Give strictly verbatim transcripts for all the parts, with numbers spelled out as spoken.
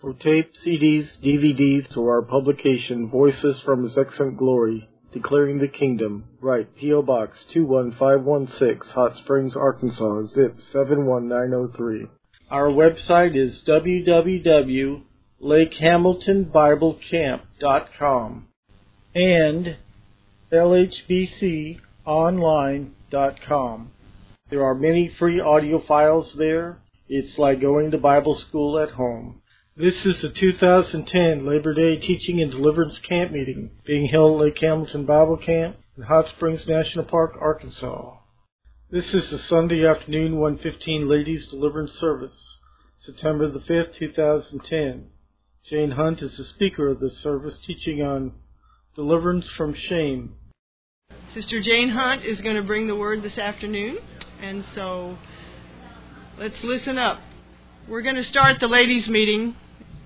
For tape, C Ds, D V Ds, to our publication, Voices from His Excellent Glory, Declaring the Kingdom, write P O. Box two one five one six, Hot Springs, Arkansas, zip seven one nine zero three. Our website is w w w dot lake hamilton bible camp dot com and l h b c online dot com. There are many free audio files there. It's like going to Bible school at home. This is the two thousand ten Labor Day Teaching and Deliverance Camp Meeting being held at Lake Hamilton Bible Camp in Hot Springs National Park, Arkansas. This is the Sunday afternoon one fifteen Ladies Deliverance Service, September the fifth, two thousand ten. Jane Hunt is the speaker of this service, teaching on deliverance from shame. Sister Jane Hunt is going to bring the word this afternoon, and so let's listen up. We're going to start the ladies' meeting.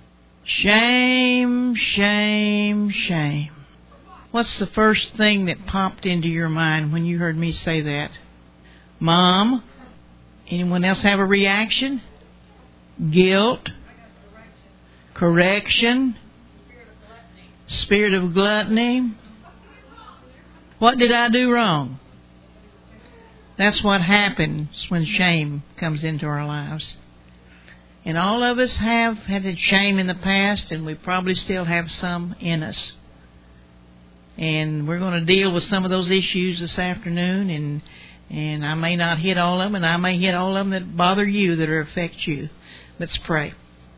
Shame, shame, shame. What's the first thing that popped into your mind when you heard me say that? Mom? Anyone else have a reaction? Guilt? Correction? Spirit of gluttony? What did I do wrong? That's what happens when shame comes into our lives. And all of us have had shame in the past, and we probably still have some in us. And we're going to deal with some of those issues this afternoon, and and I may not hit all of them, and I may hit all of them that bother you, that affect you. Let's pray.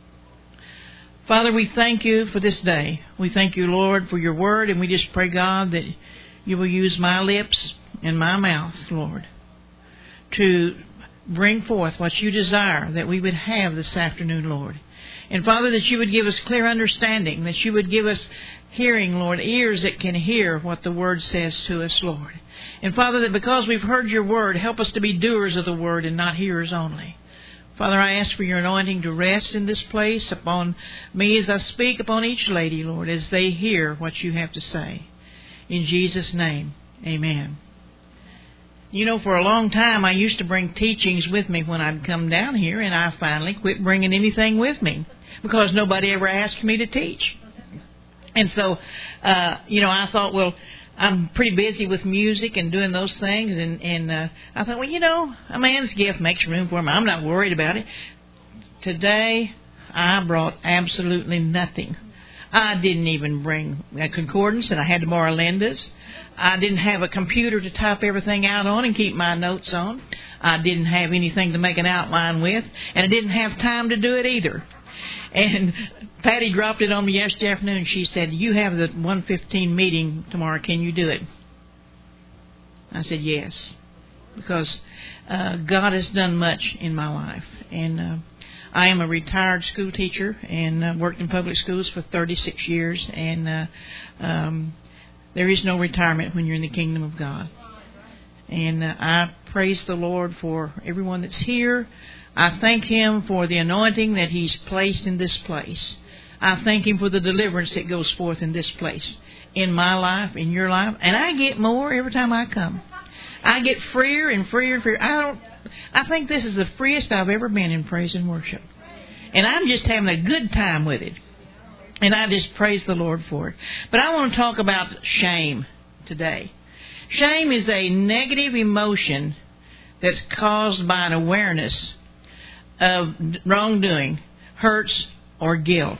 Father, we thank you for this day. We thank you, Lord, for your word, and we just pray, God, that you will use my lips and my mouth, Lord, to bring forth what you desire that we would have this afternoon, Lord. And Father, that you would give us clear understanding, that you would give us hearing, Lord, ears that can hear what the word says to us, Lord. And Father, that because we've heard your word, help us to be doers of the word and not hearers only. Father, I ask for your anointing to rest in this place upon me as I speak, upon each lady, Lord, as they hear what you have to say. In Jesus' name, amen. You know, for a long time, I used to bring teachings with me when I'd come down here, and I finally quit bringing anything with me because nobody ever asked me to teach. And so, uh, you know, I thought, well, I'm pretty busy with music and doing those things, and, and uh, I thought, well, you know, a man's gift makes room for him. I'm not worried about it. Today, I brought absolutely nothing. I didn't even bring a concordance, and I had to borrow Linda's. I didn't have a computer to type everything out on and keep my notes on. I didn't have anything to make an outline with, and I didn't have time to do it either. And Patty dropped it on me yesterday afternoon. She said, you have the one fifteen meeting tomorrow. Can you do it? I said, yes, because uh, God has done much in my life. And uh, I am a retired school teacher and uh, worked in public schools for thirty-six years. And uh, um, there is no retirement when you're in the kingdom of God. And uh, I praise the Lord for everyone that's here. I thank Him for the anointing that He's placed in this place. I thank Him for the deliverance that goes forth in this place, in my life, in your life. And I get more every time I come. I get freer and freer and freer. I don't. I think this is the freest I've ever been in praise and worship. And I'm just having a good time with it. And I just praise the Lord for it. But I want to talk about shame today. Shame is a negative emotion that's caused by an awareness of wrongdoing, hurts, or guilt.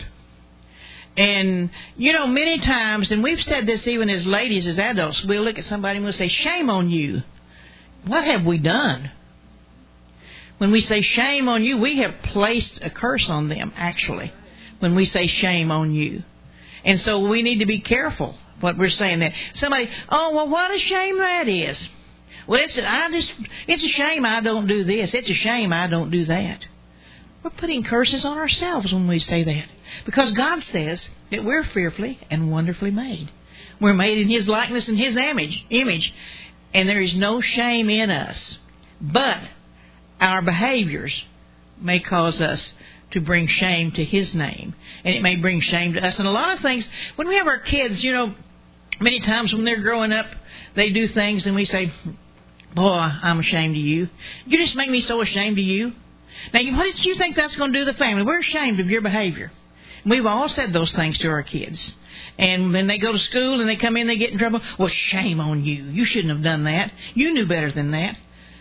And, you know, many times, and we've said this even as ladies, as adults, we'll look at somebody and we'll say, shame on you. What have we done? When we say shame on you, we have placed a curse on them, actually, when we say shame on you. And so we need to be careful what we're saying that. Somebody, oh, well, what a shame that is. Well, it's, I just, it's a shame I don't do this. It's a shame I don't do that. We're putting curses on ourselves when we say that. Because God says that we're fearfully and wonderfully made. We're made in His likeness and His image, image, and there is no shame in us. But our behaviors may cause us to bring shame to His name. And it may bring shame to us. And a lot of things, when we have our kids, you know, many times when they're growing up, they do things and we say, boy, I'm ashamed of you. You just make me so ashamed of you. Now, what did you think that's going to do to the family? We're ashamed of your behavior. We've all said those things to our kids. And when they go to school and they come in, they get in trouble. Well, shame on you. You shouldn't have done that. You knew better than that.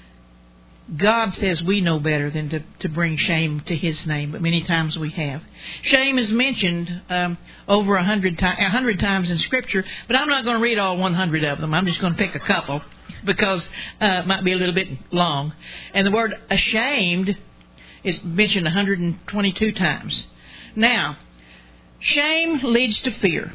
God says we know better than to, to bring shame to His name, but many times we have. Shame is mentioned um, over a hundred, ti- a hundred times in Scripture, but I'm not going to read all one hundred of them. I'm just going to pick a couple because uh, it might be a little bit long. And the word ashamed is mentioned one hundred twenty-two times. Now, shame leads to fear.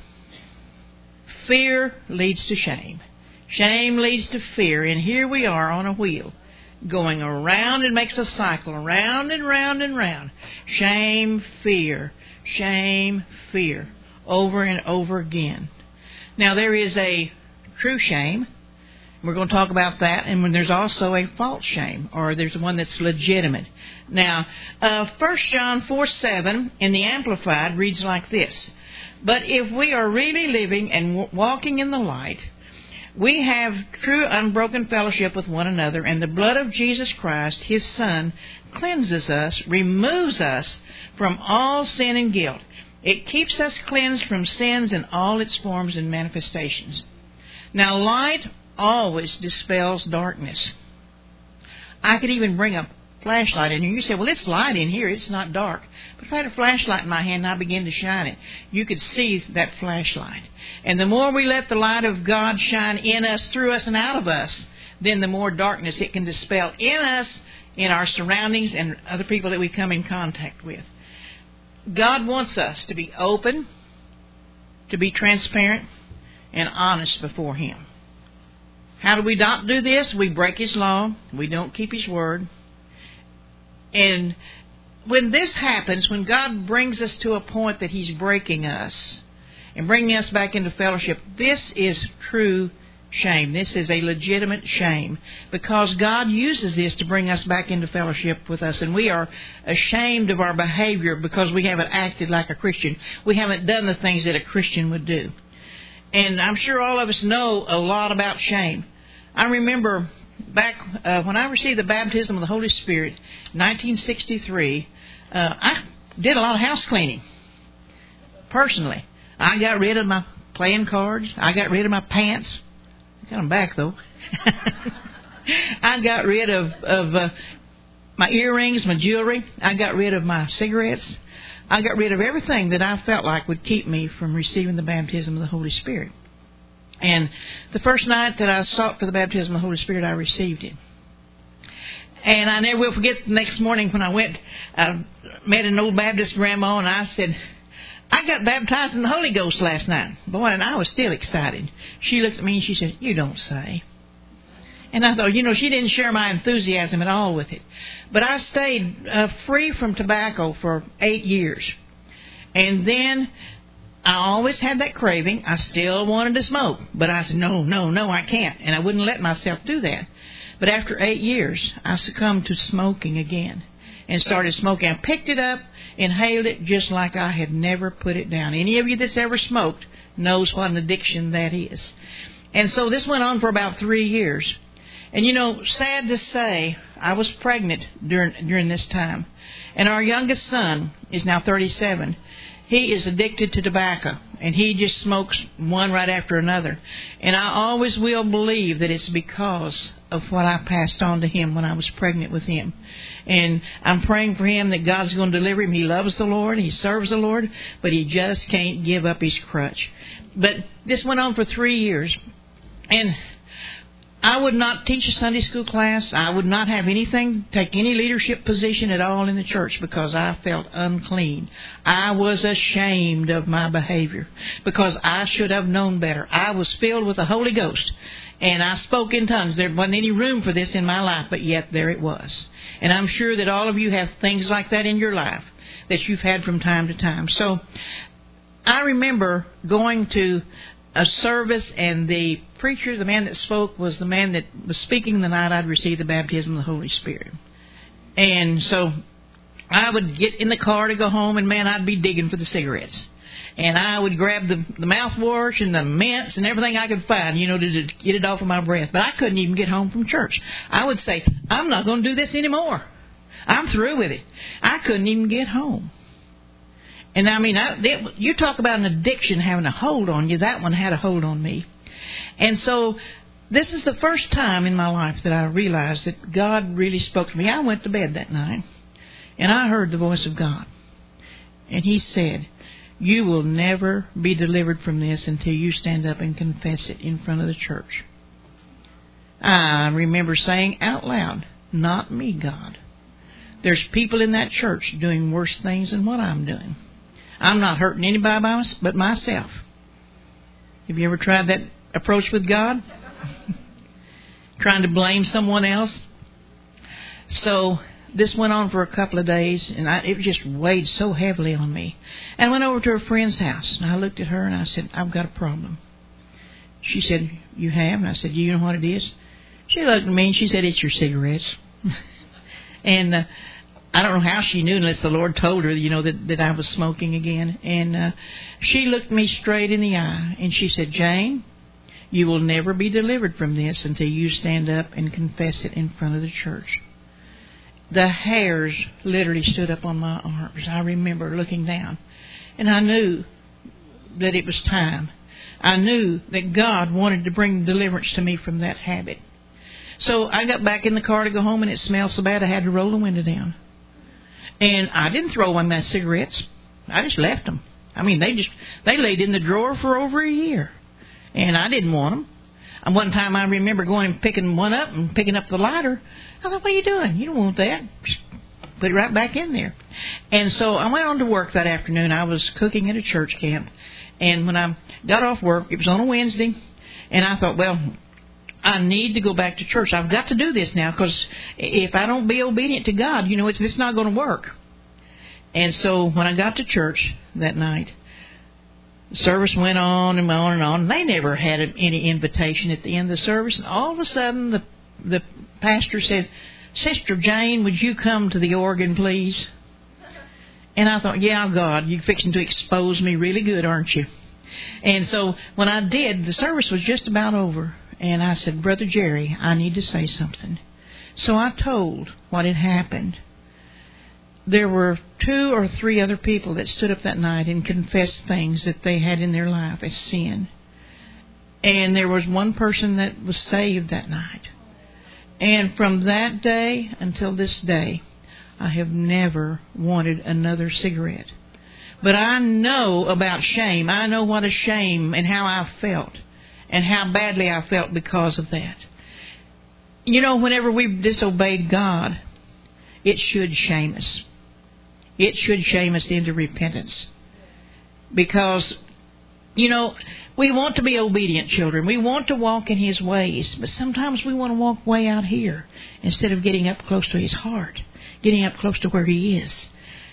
Fear leads to shame. Shame leads to fear, and here we are on a wheel, going around. It makes a cycle, around and round and round. Shame, fear, shame, fear, over and over again. Now, there is a true shame. We're going to talk about that. And when there's also a false shame, or there's one that's legitimate. Now, uh, First John four seven in the Amplified reads like this. But if we are really living and w- walking in the light, we have true unbroken fellowship with one another, and the blood of Jesus Christ, His Son, cleanses us, removes us from all sin and guilt. It keeps us cleansed from sins in all its forms and manifestations. Now, light always dispels darkness. I could even bring a flashlight in here. You say, well, it's light in here. It's not dark. But if I had a flashlight in my hand and I began to shine it, you could see that flashlight. And the more we let the light of God shine in us, through us, and out of us, then the more darkness it can dispel in us, in our surroundings, and other people that we come in contact with. God wants us to be open, to be transparent, and honest before Him. How do we not do this? We break His law. We don't keep His word. And when this happens, when God brings us to a point that He's breaking us and bringing us back into fellowship, this is true shame. This is a legitimate shame, because God uses this to bring us back into fellowship with us, and we are ashamed of our behavior because we haven't acted like a Christian. We haven't done the things that a Christian would do. And I'm sure all of us know a lot about shame. I remember back uh, when I received the baptism of the Holy Spirit in nineteen sixty-three, uh, I did a lot of house cleaning. Personally, I got rid of my playing cards. I got rid of my pants. I got them back, though. I got rid of, of uh, my earrings, my jewelry. I got rid of my cigarettes. I got rid of everything that I felt like would keep me from receiving the baptism of the Holy Spirit. And the first night that I sought for the baptism of the Holy Spirit, I received it. And I never will forget the next morning when I went, I met an old Baptist grandma, and I said, I got baptized in the Holy Ghost last night. Boy, and I was still excited. She looked at me and she said, you don't say. And I thought, you know, she didn't share my enthusiasm at all with it. But I stayed uh, free from tobacco for eight years. And then I always had that craving. I still wanted to smoke. But I said, no, no, no, I can't. And I wouldn't let myself do that. But after eight years, I succumbed to smoking again and started smoking. I picked it up, inhaled it just like I had never put it down. Any of you that's ever smoked knows what an addiction that is. And so this went on for about three years. And, you know, sad to say, I was pregnant during during this time. And our youngest son is now thirty-seven. He is addicted to tobacco, and he just smokes one right after another. And I always will believe that it's because of what I passed on to him when I was pregnant with him. And I'm praying for him that God's going to deliver him. He loves the Lord. He serves the Lord, but he just can't give up his crutch. But this went on for three years. And I would not teach a Sunday school class. I would not have anything, take any leadership position at all in the church because I felt unclean. I was ashamed of my behavior because I should have known better. I was filled with the Holy Ghost and I spoke in tongues. There wasn't any room for this in my life, but yet there it was. And I'm sure that all of you have things like that in your life that you've had from time to time. So I remember going to a service, and the preacher, the man that spoke, was the man that was speaking the night I'd received the baptism of the Holy Spirit. And so I would get in the car to go home, and man, I'd be digging for the cigarettes. And I would grab the, the mouthwash and the mints and everything I could find, you know, to, to get it off of my breath. But I couldn't even get home from church. I would say, I'm not going to do this anymore. I'm through with it. I couldn't even get home. And I mean, I, they, you talk about an addiction having a hold on you. That one had a hold on me. And so this is the first time in my life that I realized that God really spoke to me. I went to bed that night, and I heard the voice of God. And He said, you will never be delivered from this until you stand up and confess it in front of the church. I remember saying out loud, not me, God. There's people in that church doing worse things than what I'm doing. I'm not hurting anybody but myself. Have you ever tried that approach with God? Trying to blame someone else? So this went on for a couple of days, and I, it just weighed so heavily on me. And I went over to a friend's house, and I looked at her, and I said, I've got a problem. She said, you have? And I said, you know what it is? She looked at me, and she said, it's your cigarettes. and uh, I don't know how she knew unless the Lord told her, you know, that, that I was smoking again. And uh, she looked me straight in the eye, and she said, Jane, you will never be delivered from this until you stand up and confess it in front of the church. The hairs literally stood up on my arms. I remember looking down, and I knew that it was time. I knew that God wanted to bring deliverance to me from that habit. So I got back in the car to go home, and it smelled so bad I had to roll the window down. And I didn't throw away my cigarettes. I just left them. I mean, they just they laid in the drawer for over a year, and I didn't want them. And one time I remember going and picking one up and picking up the lighter. I thought, what are you doing? You don't want that. Just put it right back in there. And so I went on to work that afternoon. I was cooking at a church camp. And when I got off work, it was on a Wednesday, and I thought, well, I need to go back to church. I've got to do this now, because if I don't be obedient to God, you know, it's, it's not going to work. And so when I got to church that night, the service went on and on and on. They never had any invitation at the end of the service. And all of a sudden, the, the pastor says, Sister Jane, would you come to the organ, please? And I thought, yeah, God, you're fixing to expose me really good, aren't you? And so when I did, the service was just about over. And I said, Brother Jerry, I need to say something. So I told what had happened. There were two or three other people that stood up that night and confessed things that they had in their life as sin. And there was one person that was saved that night. And from that day until this day, I have never wanted another cigarette. But I know about shame. I know what a shame and how I felt. And how badly I felt because of that. You know, whenever we've disobeyed God, it should shame us. It should shame us into repentance. Because, you know, we want to be obedient children. We want to walk in His ways. But sometimes we want to walk way out here instead of getting up close to His heart. Getting up close to where He is.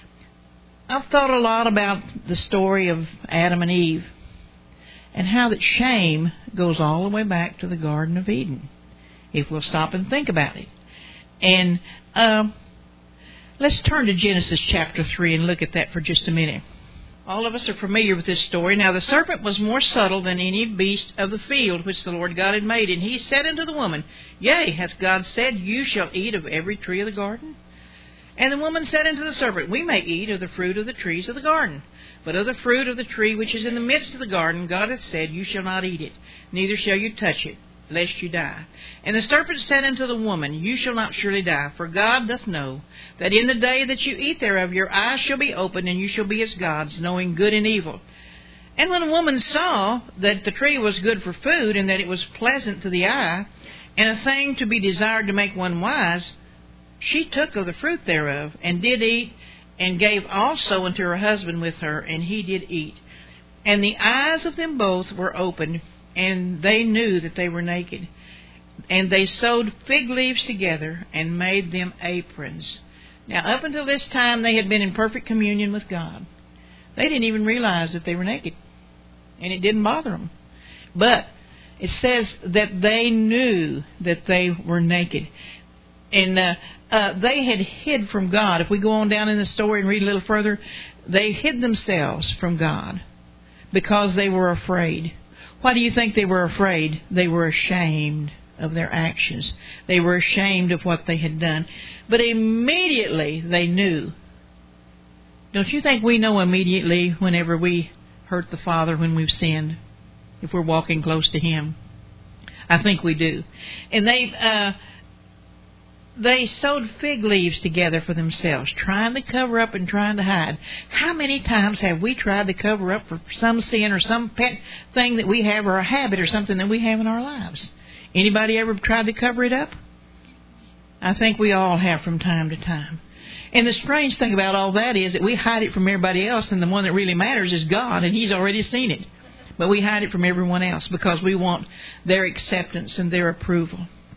I've thought a lot about the story of Adam and Eve. And how that shame goes all the way back to the Garden of Eden, if we'll stop and think about it. And uh, let's turn to Genesis chapter three and look at that for just a minute. All of us are familiar with this story. Now the serpent was more subtle than any beast of the field which the Lord God had made. And he said unto the woman, Yea, hath God said, You shall eat of every tree of the garden? And the woman said unto the serpent, We may eat of the fruit of the trees of the garden. But of the fruit of the tree which is in the midst of the garden, God hath said, You shall not eat it, neither shall you touch it, lest you die. And the serpent said unto the woman, You shall not surely die, for God doth know that in the day that you eat thereof, your eyes shall be opened, and you shall be as gods, knowing good and evil. And when the woman saw that the tree was good for food, and that it was pleasant to the eye, and a thing to be desired to make one wise, she took of the fruit thereof, and did eat, and gave also unto her husband with her, and he did eat. And the eyes of them both were opened, and they knew that they were naked. And they sewed fig leaves together, and made them aprons. Now, up until this time, they had been in perfect communion with God. They didn't even realize that they were naked, and it didn't bother them. But it says that they knew that they were naked. And uh, uh, they had hid from God. If we go on down in the story and read a little further, they hid themselves from God because they were afraid. Why do you think they were afraid? They were ashamed of their actions. They were ashamed of what they had done. But immediately they knew Don't you think we know immediately whenever we hurt the Father when we've sinned, if we're walking close to Him? I think we do. And they uh, they sewed fig leaves together for themselves, trying to cover up and trying to hide. How many times have we tried to cover up for some sin or some pet thing that we have, or a habit or something that we have in our lives? Anybody ever tried to cover it up? I think we all have from time to time. And the strange thing about all that is that we hide it from everybody else, and the one that really matters is God, and He's already seen it. But we hide it from everyone else because we want their acceptance and their approval.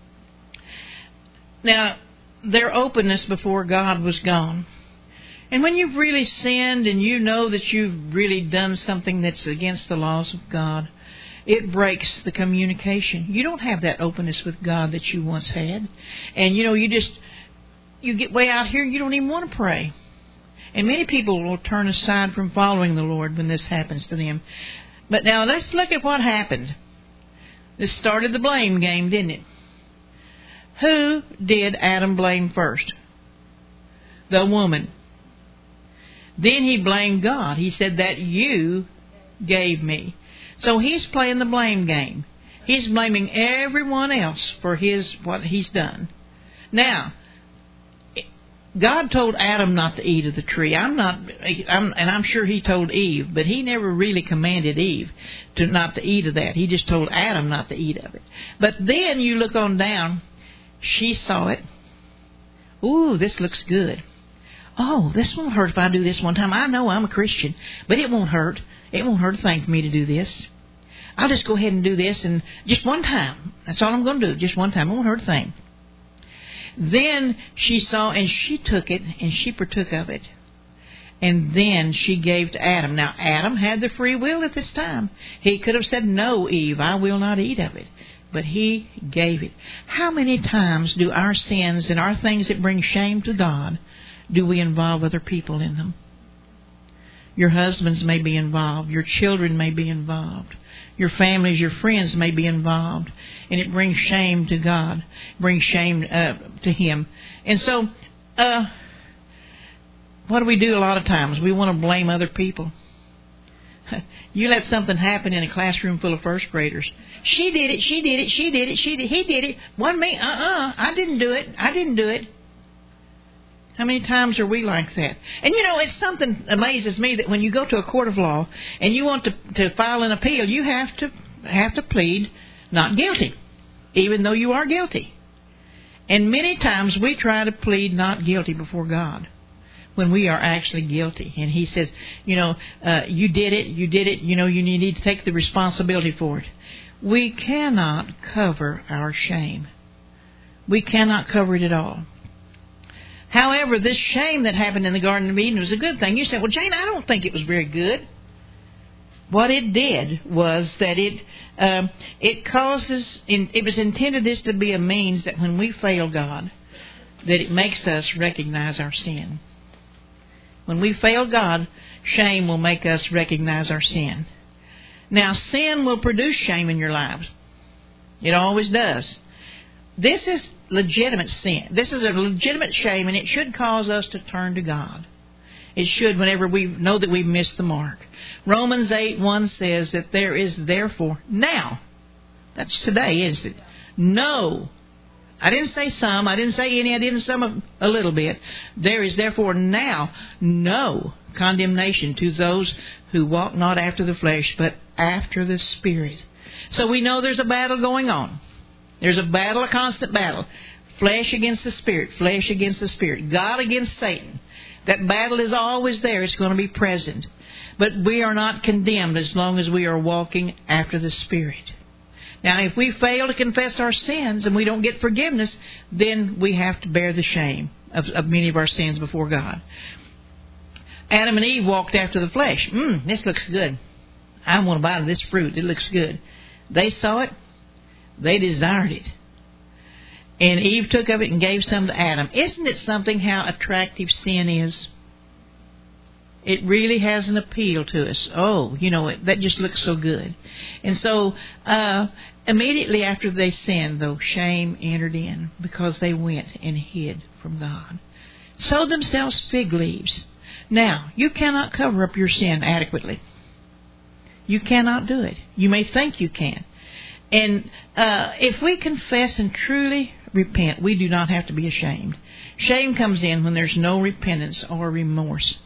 Now, their openness before God was gone. And when you've really sinned and you know that you've really done something that's against the laws of God, it breaks the communication. You don't have that openness with God that you once had. And, you know, you just... You get way out here and you don't even want to pray. And many people will turn aside from following the Lord when this happens to them. But now let's look at what happened. This started the blame game, didn't it? Who did Adam blame first? The woman. Then he blamed God. He said that you gave me. So he's playing the blame game. He's blaming everyone else for his what he's done. Now, God told Adam not to eat of the tree. I'm not, I'm, and I'm sure He told Eve, but He never really commanded Eve to not to eat of that. He just told Adam not to eat of it. But then you look on down, she saw it. Ooh, this looks good. Oh, this won't hurt if I do this one time. I know I'm a Christian, but it won't hurt. It won't hurt a thing for me to do this. I'll just go ahead and do this, and just one time. That's all I'm going to do. Just one time. It won't hurt a thing. Then she saw, and she took it, and she partook of it. And then she gave to Adam. Now, Adam had the free will at this time. He could have said, no, Eve, I will not eat of it. But he gave it. How many times do our sins and our things that bring shame to God, do we involve other people in them? Your husbands may be involved. Your children may be involved. Your families, your friends may be involved. And it brings shame to God. It brings shame uh, to Him. And so, uh, what do we do a lot of times? We want to blame other people. You let something happen in a classroom full of first graders. She did it, she did it, she did it, she did it, he did it. One me, uh-uh, I didn't do it, I didn't do it. How many times are we like that? And you know, it's something amazes me that when you go to a court of law and you want to, to file an appeal, you have to have to plead not guilty, even though you are guilty. And many times we try to plead not guilty before God when we are actually guilty. And He says, you know, uh, you did it, you did it, you know, you need to take the responsibility for it. We cannot cover our shame. We cannot cover it at all. However, this shame that happened in the Garden of Eden was a good thing. You say, well, Jane, I don't think it was very good. What it did was that it um, it causes, it was intended this to be a means that when we fail God, that it makes us recognize our sin. When we fail God, shame will make us recognize our sin. Now, sin will produce shame in your lives. It always does. This is legitimate sin. This is a legitimate shame, and it should cause us to turn to God. It should whenever we know that we've missed the mark. Romans eight one says that there is therefore now. That's today, isn't it? No. I didn't say some. I didn't say any. I didn't say a, a little bit. There is therefore now no condemnation to those who walk not after the flesh, but after the Spirit. So we know there's a battle going on. There's a battle, a constant battle. Flesh against the Spirit. Flesh against the Spirit. God against Satan. That battle is always there. It's going to be present. But we are not condemned as long as we are walking after the Spirit. Now, if we fail to confess our sins and we don't get forgiveness, then we have to bear the shame of, of many of our sins before God. Adam and Eve walked after the flesh. Mmm, this looks good. I want to buy this fruit. It looks good. They saw it. They desired it. And Eve took of it and gave some to Adam. Isn't it something how attractive sin is? It really has an appeal to us. Oh, you know, that just looks so good. And so, uh, immediately after they sinned, though, shame entered in because they went and hid from God. Sewed themselves fig leaves. Now, you cannot cover up your sin adequately. You cannot do it. You may think you can. And uh, if we confess and truly repent, we do not have to be ashamed. Shame comes in when there's no repentance or remorse.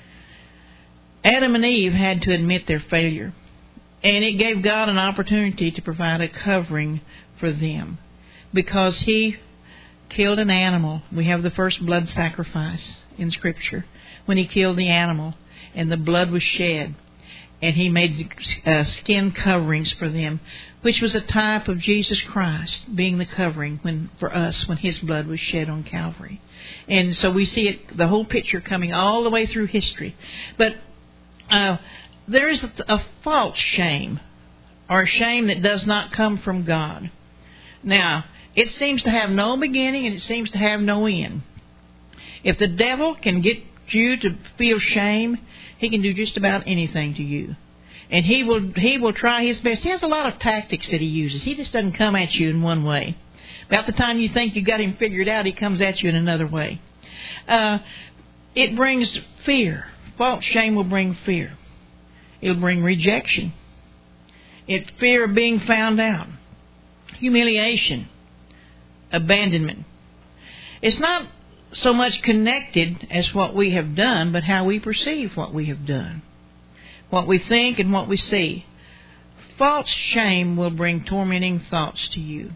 Adam and Eve had to admit their failure, and it gave God an opportunity to provide a covering for them, because He killed an animal. We have the first blood sacrifice in Scripture, when He killed the animal and the blood was shed, and He made uh, skin coverings for them, which was a type of Jesus Christ being the covering when for us when His blood was shed on Calvary. And so we see it, the whole picture coming all the way through history. But uh, there is a, a false shame, or a shame that does not come from God. Now, it seems to have no beginning and it seems to have no end. If the devil can get you to feel shame, he can do just about anything to you. And he will he will try his best. He has a lot of tactics that he uses. He just doesn't come at you in one way. About the time you think you got him figured out, he comes at you in another way. Uh, it brings fear. False shame will bring fear. It'll bring rejection. It's fear of being found out. Humiliation. Abandonment. It's not so much connected as what we have done, but how we perceive what we have done. What we think and what we see. False shame will bring tormenting thoughts to you.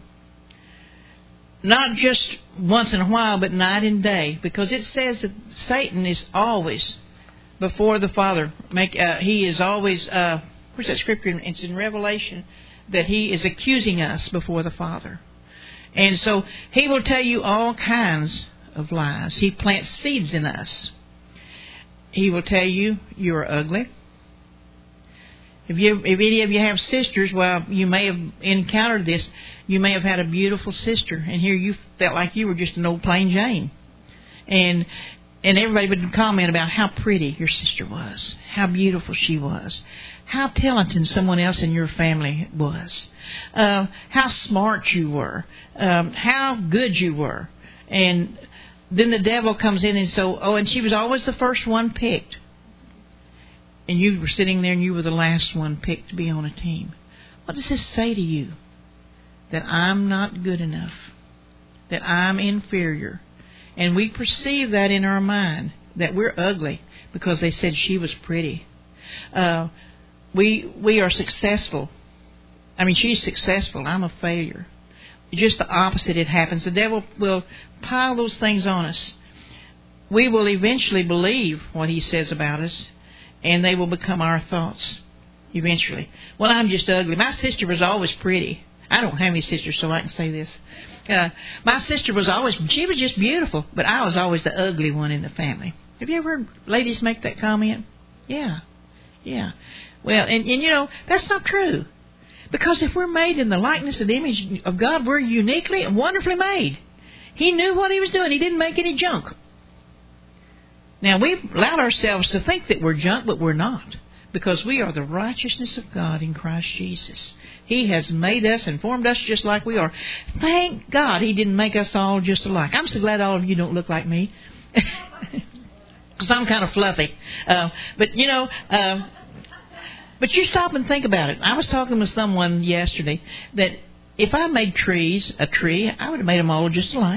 Not just once in a while, but night and day. Because it says that Satan is always before the Father. Make uh, He is always, uh, where's that scripture? It's in Revelation, that he is accusing us before the Father. And so he will tell you all kinds of lies. He plants seeds in us. He will tell you you're ugly. If you, if any of you have sisters, well, you may have encountered this. You may have had a beautiful sister, and here you felt like you were just an old plain Jane. And and everybody would comment about how pretty your sister was, how beautiful she was, how talented someone else in your family was, uh, how smart you were, um, how good you were. And then the devil comes in and so, oh, and she was always the first one picked. And you were sitting there and you were the last one picked to be on a team. What does this say to you? That I'm not good enough. That I'm inferior. And we perceive that in our mind. That we're ugly because they said she was pretty. Uh, we we are successful. I mean, she's successful. I'm a failure. Just the opposite it happens. The devil will pile those things on us. We will eventually believe what he says about us, and they will become our thoughts eventually. Well, I'm just ugly. My sister was always pretty. I don't have any sisters, so I can say this. Uh, my sister was always, she was just beautiful, but I was always the ugly one in the family. Have you ever heard ladies make that comment? Yeah. Yeah. Well, and, and you know, that's not true. Because if we're made in the likeness and the image of God, we're uniquely and wonderfully made. He knew what he was doing. He didn't make any junk. Now, we've allowed ourselves to think that we're junk, but we're not. Because we are the righteousness of God in Christ Jesus. He has made us and formed us just like we are. Thank God he didn't make us all just alike. I'm so glad all of you don't look like me. Because I'm kind of fluffy. Uh, but, you know... Uh, But you stop and think about it. I was talking with someone yesterday that if I made trees, a tree, I would have made them all just alike.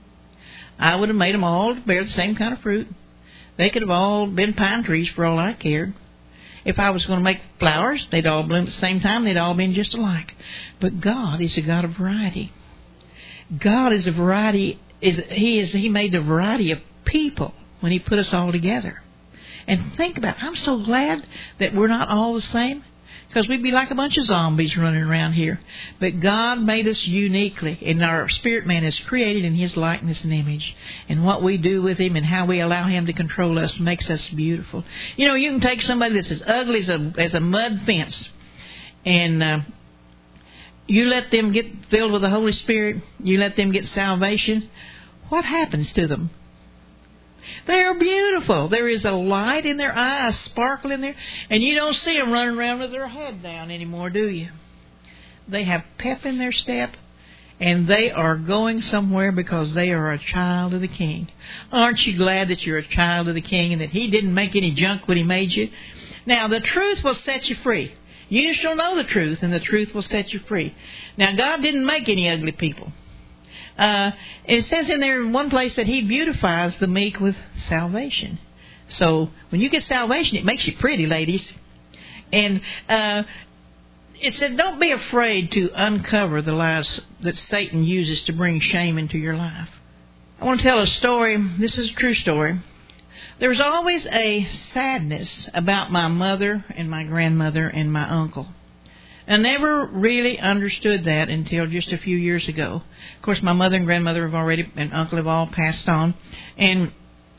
I would have made them all bear the same kind of fruit. They could have all been pine trees for all I cared. If I was going to make flowers, they'd all bloom at the same time. They'd all been just alike. But God is a God of variety. God is a variety. Is He is He made a variety of people when He put us all together. And think about it. I'm so glad that we're not all the same. Because we'd be like a bunch of zombies running around here. But God made us uniquely. And our spirit man is created in His likeness and image. And what we do with Him and how we allow Him to control us makes us beautiful. You know, you can take somebody that's as ugly as a, as a mud fence. And uh, you let them get filled with the Holy Spirit. You let them get salvation. What happens to them? They are beautiful. There is a light in their eyes, a sparkle in there. And you don't see them running around with their head down anymore, do you? They have pep in their step. And they are going somewhere because they are a child of the King. Aren't you glad that you're a child of the King and that He didn't make any junk when He made you? Now, the truth will set you free. You shall know the truth, and the truth will set you free. Now, God didn't make any ugly people. Uh, it says in there in one place that He beautifies the meek with salvation. So, when you get salvation, it makes you pretty, ladies. And uh, it said, don't be afraid to uncover the lies that Satan uses to bring shame into your life. I want to tell a story. This is a true story. There was always a sadness about my mother and my grandmother and my uncle. I never really understood that until just a few years ago. Of course, my mother and grandmother have already, and uncle have all passed on. And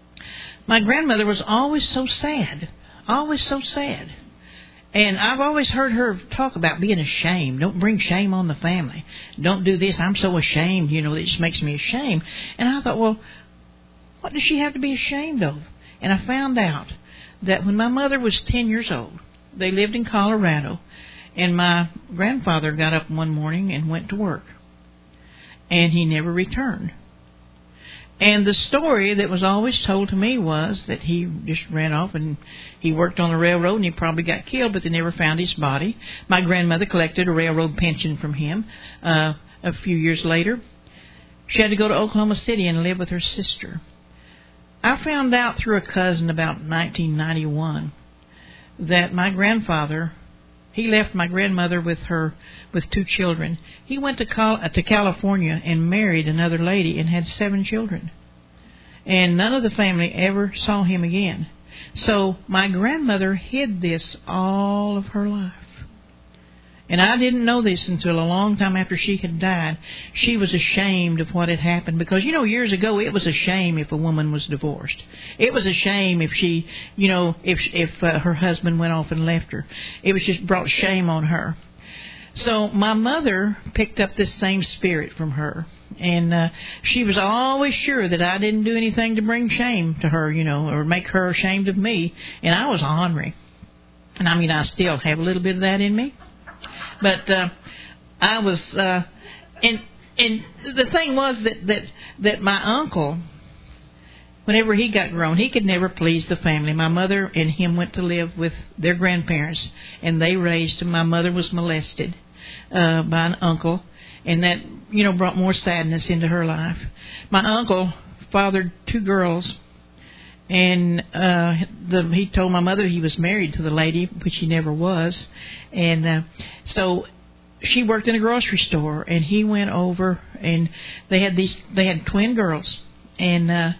my grandmother was always so sad, always so sad. And I've always heard her talk about being ashamed. Don't bring shame on the family. Don't do this. I'm so ashamed, you know, it just makes me ashamed. And I thought, well, what does she have to be ashamed of? And I found out that when my mother was ten years old, they lived in Colorado, and my grandfather got up one morning and went to work. And he never returned. And the story that was always told to me was that he just ran off and he worked on the railroad and he probably got killed, but they never found his body. My grandmother collected a railroad pension from him uh, a few years later. She had to go to Oklahoma City and live with her sister. I found out through a cousin about nineteen ninety-one that my grandfather, he left my grandmother with her with two children. He went to Cal- to California and married another lady and had seven children. And none of the family ever saw him again. So my grandmother hid this all of her life. And I didn't know this until a long time after she had died. She was ashamed of what had happened. Because, you know, years ago, it was a shame if a woman was divorced. It was a shame if she, you know, if if uh, her husband went off and left her. It was just brought shame on her. So my mother picked up this same spirit from her. And uh, she was always sure that I didn't do anything to bring shame to her, you know, or make her ashamed of me. And I was ornery. And I mean, I still have a little bit of that in me. But uh, I was, uh, and and the thing was that, that, that my uncle, whenever he got grown, he could never please the family. My mother and him went to live with their grandparents, and they raised him. My mother was molested uh, by an uncle, and that, you know, brought more sadness into her life. My uncle fathered two girls. And uh, the, he told my mother he was married to the lady, which he never was. And uh, so she worked in a grocery store, and he went over, and they had these, they had twin girls. And uh,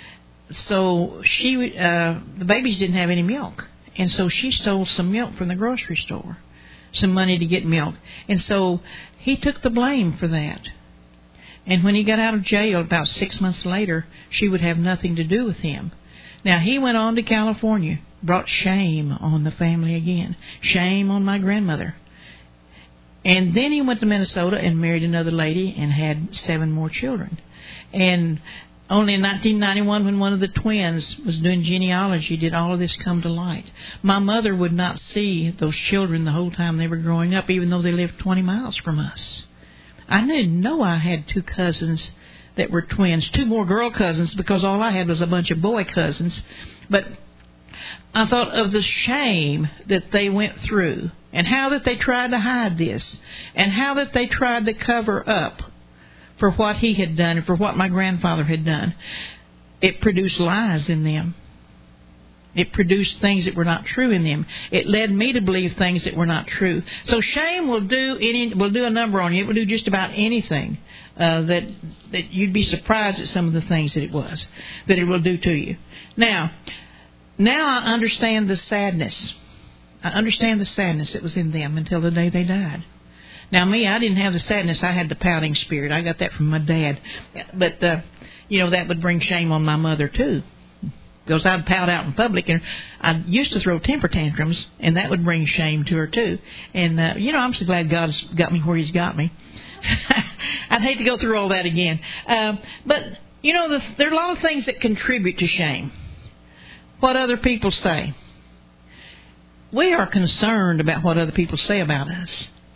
so she, uh, the babies didn't have any milk. And so she stole some milk from the grocery store, some money to get milk. And so he took the blame for that. And when he got out of jail about six months later, she would have nothing to do with him. Now, he went on to California, brought shame on the family again, shame on my grandmother. And then he went to Minnesota and married another lady and had seven more children. And only in nineteen ninety-one, when one of the twins was doing genealogy, did all of this come to light. My mother would not see those children the whole time they were growing up, even though they lived twenty miles from us. I didn't know I had two cousins that were twins, two more girl cousins, because all I had was a bunch of boy cousins. But I thought of the shame that they went through, and how that they tried to hide this, and how that they tried to cover up for what he had done and for what my grandfather had done. It produced lies in them. It produced things that were not true in them. It led me to believe things that were not true. So shame will do any, will do a number on you. It will do just about anything. Uh, that that you'd be surprised at some of the things that it was, that it will do to you. Now, now I understand the sadness. I understand the sadness that was in them until the day they died. Now, me, I didn't have the sadness. I had the pouting spirit. I got that from my dad. But, uh, you know, that would bring shame on my mother, too. Because I'd pout out in public, and I used to throw temper tantrums, and that would bring shame to her, too. And, uh, you know, I'm so glad God's got me where He's got me. I'd hate to go through all that again. Uh, but, you know, the, there are a lot of things that contribute to shame. What other people say. We are concerned about what other people say about us.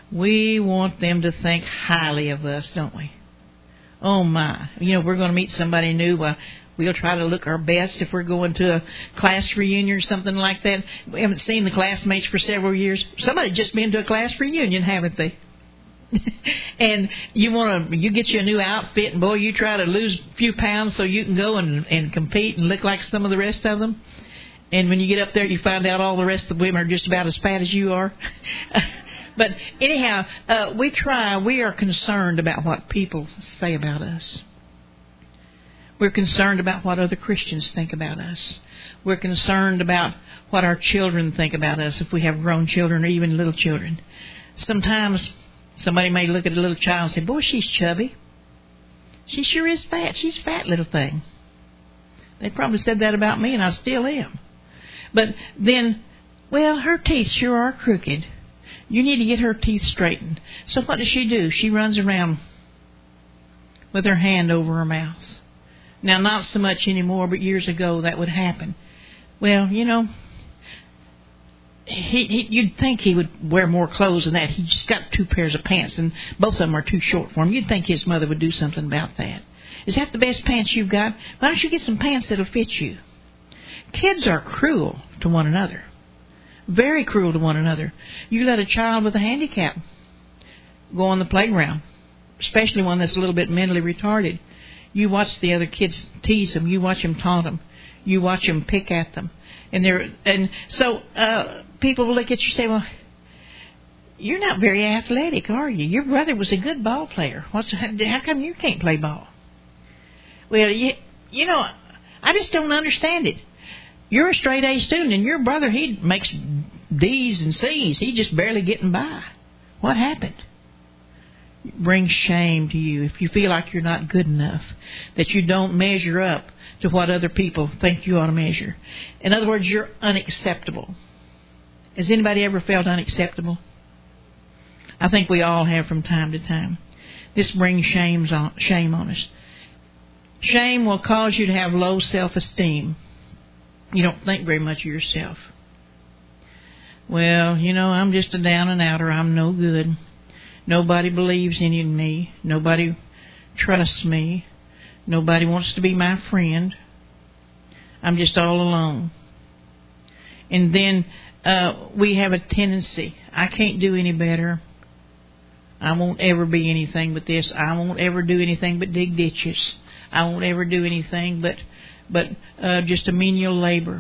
We want them to think highly of us, don't we? Oh, my. You know, we're going to meet somebody new. Uh, we'll try to look our best if we're going to a class reunion or something like that. We haven't seen the classmates for several years. Somebody just been to a class reunion, haven't they? And you want to, you get you a new outfit, and boy, you try to lose a few pounds so you can go and, and compete and look like some of the rest of them. And when you get up there, you find out all the rest of the women are just about as fat as you are. But anyhow, uh, we try, we are concerned about what people say about us. We're concerned about what other Christians think about us. We're concerned about what our children think about us, if we have grown children or even little children. Sometimes somebody may look at a little child and say, boy, she's chubby. She sure is fat. She's a fat little thing. They probably said that about me, and I still am. But then, well, her teeth sure are crooked. You need to get her teeth straightened. So what does she do? She runs around with her hand over her mouth. Now, not so much anymore, but years ago that would happen. Well, you know, he, he, you'd think he would wear more clothes than that. He just got two pairs of pants, and both of them are too short for him. You'd think his mother would do something about that. Is that the best pants you've got? Why don't you get some pants that'll fit you? Kids are cruel to one another. Very cruel to one another. You let a child with a handicap go on the playground, especially one that's a little bit mentally retarded. You watch the other kids tease them. You watch them taunt them. You watch them pick at them. And they're and so uh, people will look at you and say, well, you're not very athletic, are you? Your brother was a good ball player. What's how come you can't play ball? Well, you, you know, I just don't understand it. You're a straight A student, and your brother, he makes D's and C's. He's just barely getting by. What happened? It brings shame to you if you feel like you're not good enough, that you don't measure up to what other people think you ought to measure. In other words, you're unacceptable. Has anybody ever felt unacceptable? I think we all have from time to time. This brings shame on, shame on us. Shame will cause you to have low self-esteem. You don't think very much of yourself. Well, you know, I'm just a down and outer. I'm no good. Nobody believes in me. Nobody trusts me. Nobody wants to be my friend. I'm just all alone. And then uh, we have a tendency. I can't do any better. I won't ever be anything but this. I won't ever do anything but dig ditches. I won't ever do anything but but uh, just a menial labor.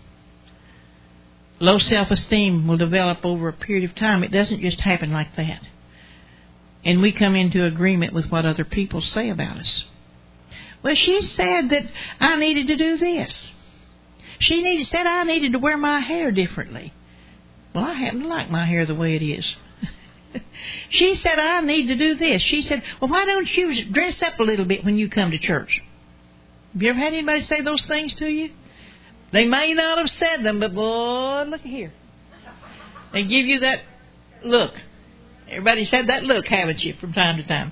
Low self-esteem will develop over a period of time. It doesn't just happen like that. And we come into agreement with what other people say about us. Well, she said that I needed to do this. She needed, said I needed to wear my hair differently. Well, I happen to like my hair the way it is. She said I need to do this. She said, well, why don't you dress up a little bit when you come to church? Have you ever had anybody say those things to you? They may not have said them, but boy, look here. They give you that look. Everybody's had that look, haven't you, from time to time?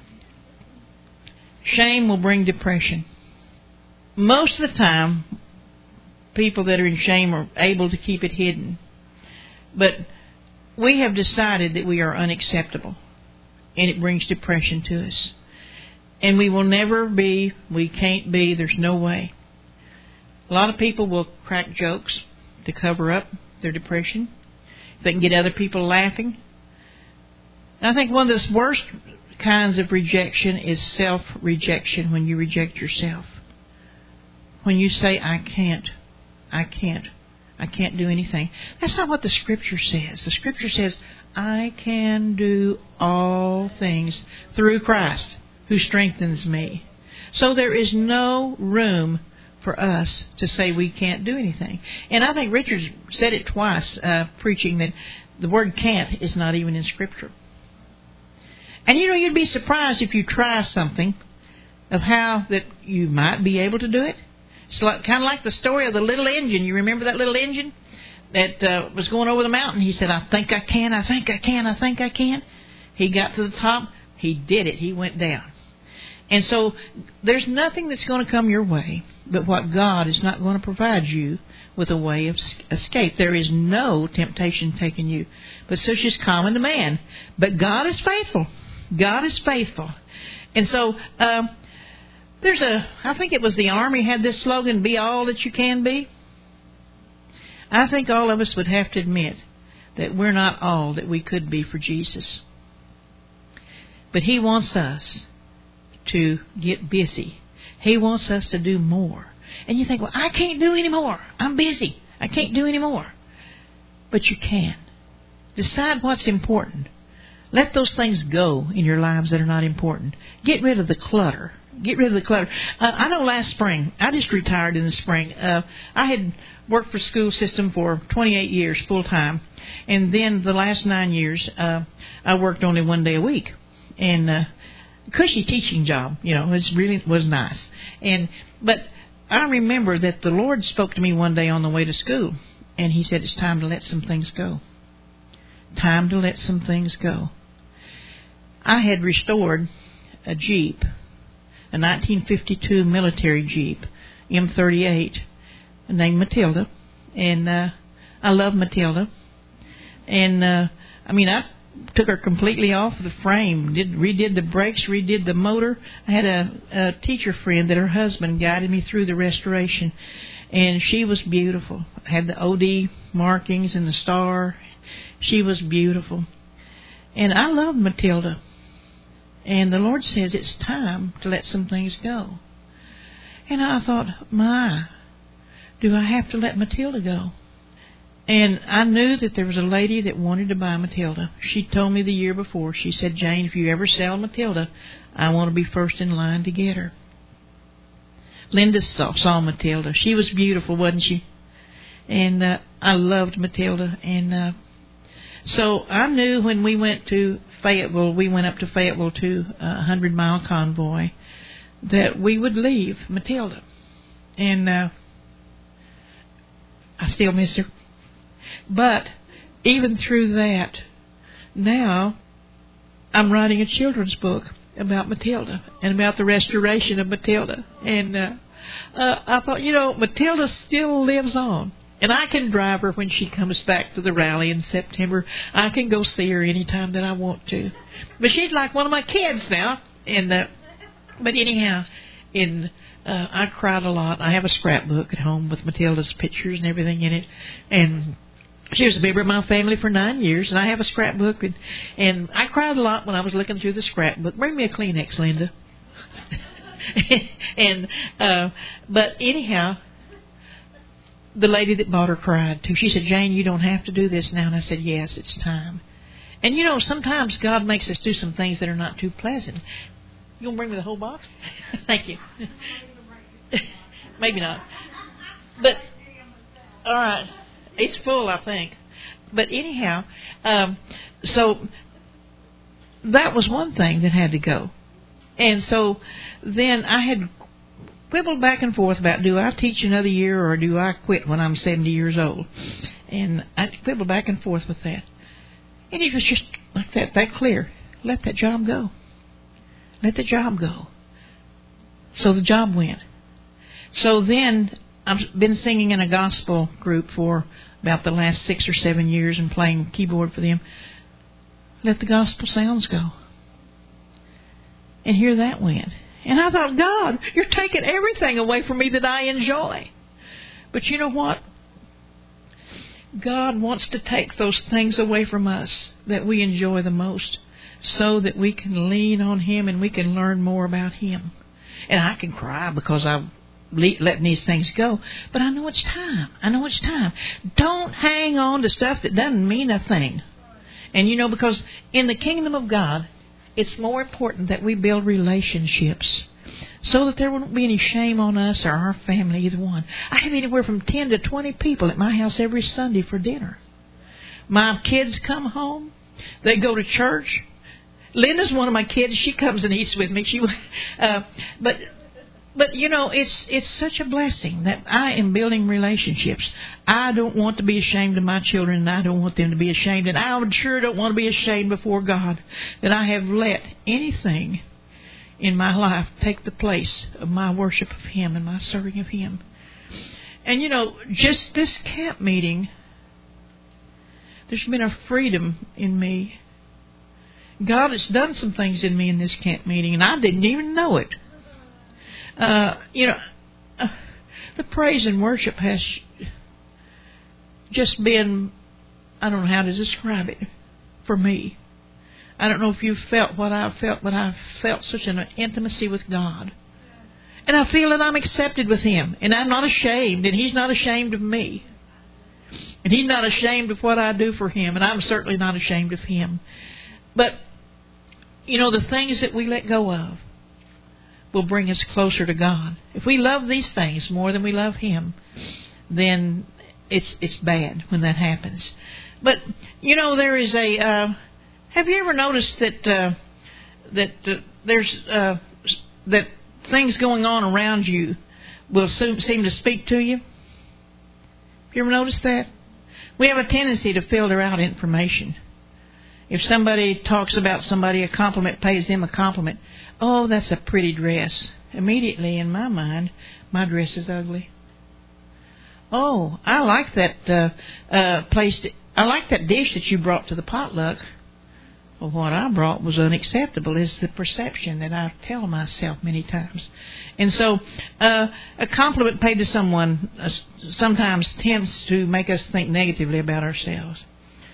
Shame will bring depression. Most of the time, people that are in shame are able to keep it hidden. But we have decided that we are unacceptable, and it brings depression to us. And we will never be, we can't be, there's no way. A lot of people will crack jokes to cover up their depression. If they can get other people laughing. I think one of the worst kinds of rejection is self-rejection, when you reject yourself. When you say, I can't, I can't, I can't do anything. That's not what the Scripture says. The Scripture says, I can do all things through Christ who strengthens me. So there is no room for us to say we can't do anything. And I think Richard said it twice, uh, preaching that the word can't is not even in Scripture. And you know, you'd be surprised if you try something of how that you might be able to do it. It's like, kind of like the story of the little engine. You remember that little engine that uh, was going over the mountain? He said, I think I can, I think I can, I think I can. He got to the top. He did it. He went down. And so there's nothing that's going to come your way but what God is not going to provide you with a way of escape. There is no temptation taking you, but such is common to man. But God is faithful. God is faithful. And so um, there's a, I think it was the Army had this slogan, be all that you can be. I think all of us would have to admit that we're not all that we could be for Jesus. But He wants us to get busy. He wants us to do more. And you think, well, I can't do any more. I'm busy. I can't do any more. But you can. Decide what's important. Let those things go in your lives that are not important. Get rid of the clutter. Get rid of the clutter. Uh, I know last spring, I just retired in the spring. Uh, I had worked for school system for twenty-eight years full time. And then the last nine years, uh, I worked only one day a week. And uh, cushy teaching job, you know, it really was nice. And but I remember that the Lord spoke to me one day on the way to school, and He said, it's time to let some things go. Time to let some things go. I had restored a Jeep, a nineteen fifty-two military Jeep, M thirty-eight, named Matilda, and uh, I love Matilda. And, uh, I mean, I took her completely off the frame, did redid the brakes, redid the motor. I had a, a teacher friend that her husband guided me through the restoration, and she was beautiful. Had the O D markings and the star. She was beautiful. And I loved Matilda. And the Lord says it's time to let some things go. And I thought, my, do I have to let Matilda go? And I knew that there was a lady that wanted to buy Matilda. She told me the year before. She said, Jane, if you ever sell Matilda, I want to be first in line to get her. Linda saw, saw Matilda. She was beautiful, wasn't she? And uh, I loved Matilda. And uh, so I knew when we went to Fayetteville, we went up to Fayetteville to a hundred mile convoy, that we would leave Matilda. And uh, I still miss her. But even through that, now I'm writing a children's book about Matilda and about the restoration of Matilda. And uh, uh, I thought, you know, Matilda still lives on. And I can drive her when she comes back to the rally in September. I can go see her anytime that I want to. But she's like one of my kids now. And uh, But anyhow, in, uh, I cried a lot. I have a scrapbook at home with Matilda's pictures and everything in it. And she was a member of my family for nine years, and I have a scrapbook, and, and I cried a lot when I was looking through the scrapbook. Bring me a Kleenex, Linda. and uh, But anyhow, the lady that bought her cried too. She said, Jane, you don't have to do this now. And I said, yes, it's time. And you know, sometimes God makes us do some things that are not too pleasant. You going to bring me the whole box? Thank you. Maybe not. But, all right. It's full, I think. But anyhow, um, so that was one thing that had to go. And so then I had quibbled back and forth about, do I teach another year or do I quit when I'm seventy years old? And I quibbled back and forth with that. And it was just like that, that clear. Let that job go. Let the job go. So the job went. So then I've been singing in a gospel group for about the last six or seven years and playing keyboard for them. Let the gospel sounds go. And here that went. And I thought, God, you're taking everything away from me that I enjoy. But you know what? God wants to take those things away from us that we enjoy the most so that we can lean on Him and we can learn more about Him. And I can cry because I've letting these things go. But I know it's time. I know it's time. Don't hang on to stuff that doesn't mean a thing. And you know, because in the kingdom of God, it's more important that we build relationships so that there won't be any shame on us or our family, either one. I have anywhere from ten to twenty people at my house every Sunday for dinner. My kids come home. They go to church. Linda's one of my kids. She comes and eats with me. She, uh, but... But, you know, it's it's such a blessing that I am building relationships. I don't want to be ashamed of my children, and I don't want them to be ashamed. And I sure don't want to be ashamed before God that I have let anything in my life take the place of my worship of Him and my serving of Him. And you know, just this camp meeting, there's been a freedom in me. God has done some things in me in this camp meeting, and I didn't even know it. Uh, you know, uh, the praise and worship has just been, I don't know how to describe it, for me. I don't know if you've felt what I've felt, but I've felt such an intimacy with God. And I feel that I'm accepted with Him, and I'm not ashamed, and He's not ashamed of me. And He's not ashamed of what I do for Him, and I'm certainly not ashamed of Him. But, you know, the things that we let go of will bring us closer to God. If we love these things more than we love Him, then it's it's bad when that happens. But, you know, there is a... Uh, have you ever noticed that uh, that uh, there's uh, that things going on around you will seem to speak to you? Have you ever noticed that? We have a tendency to filter out information. If somebody talks about somebody, a compliment, pays them a compliment. Oh, that's a pretty dress. Immediately in my mind, my dress is ugly. Oh, I like that uh, uh, place. I like that dish that you brought to the potluck. Well, what I brought was unacceptable is the perception that I tell myself many times. And so uh, a compliment paid to someone uh, sometimes tends to make us think negatively about ourselves.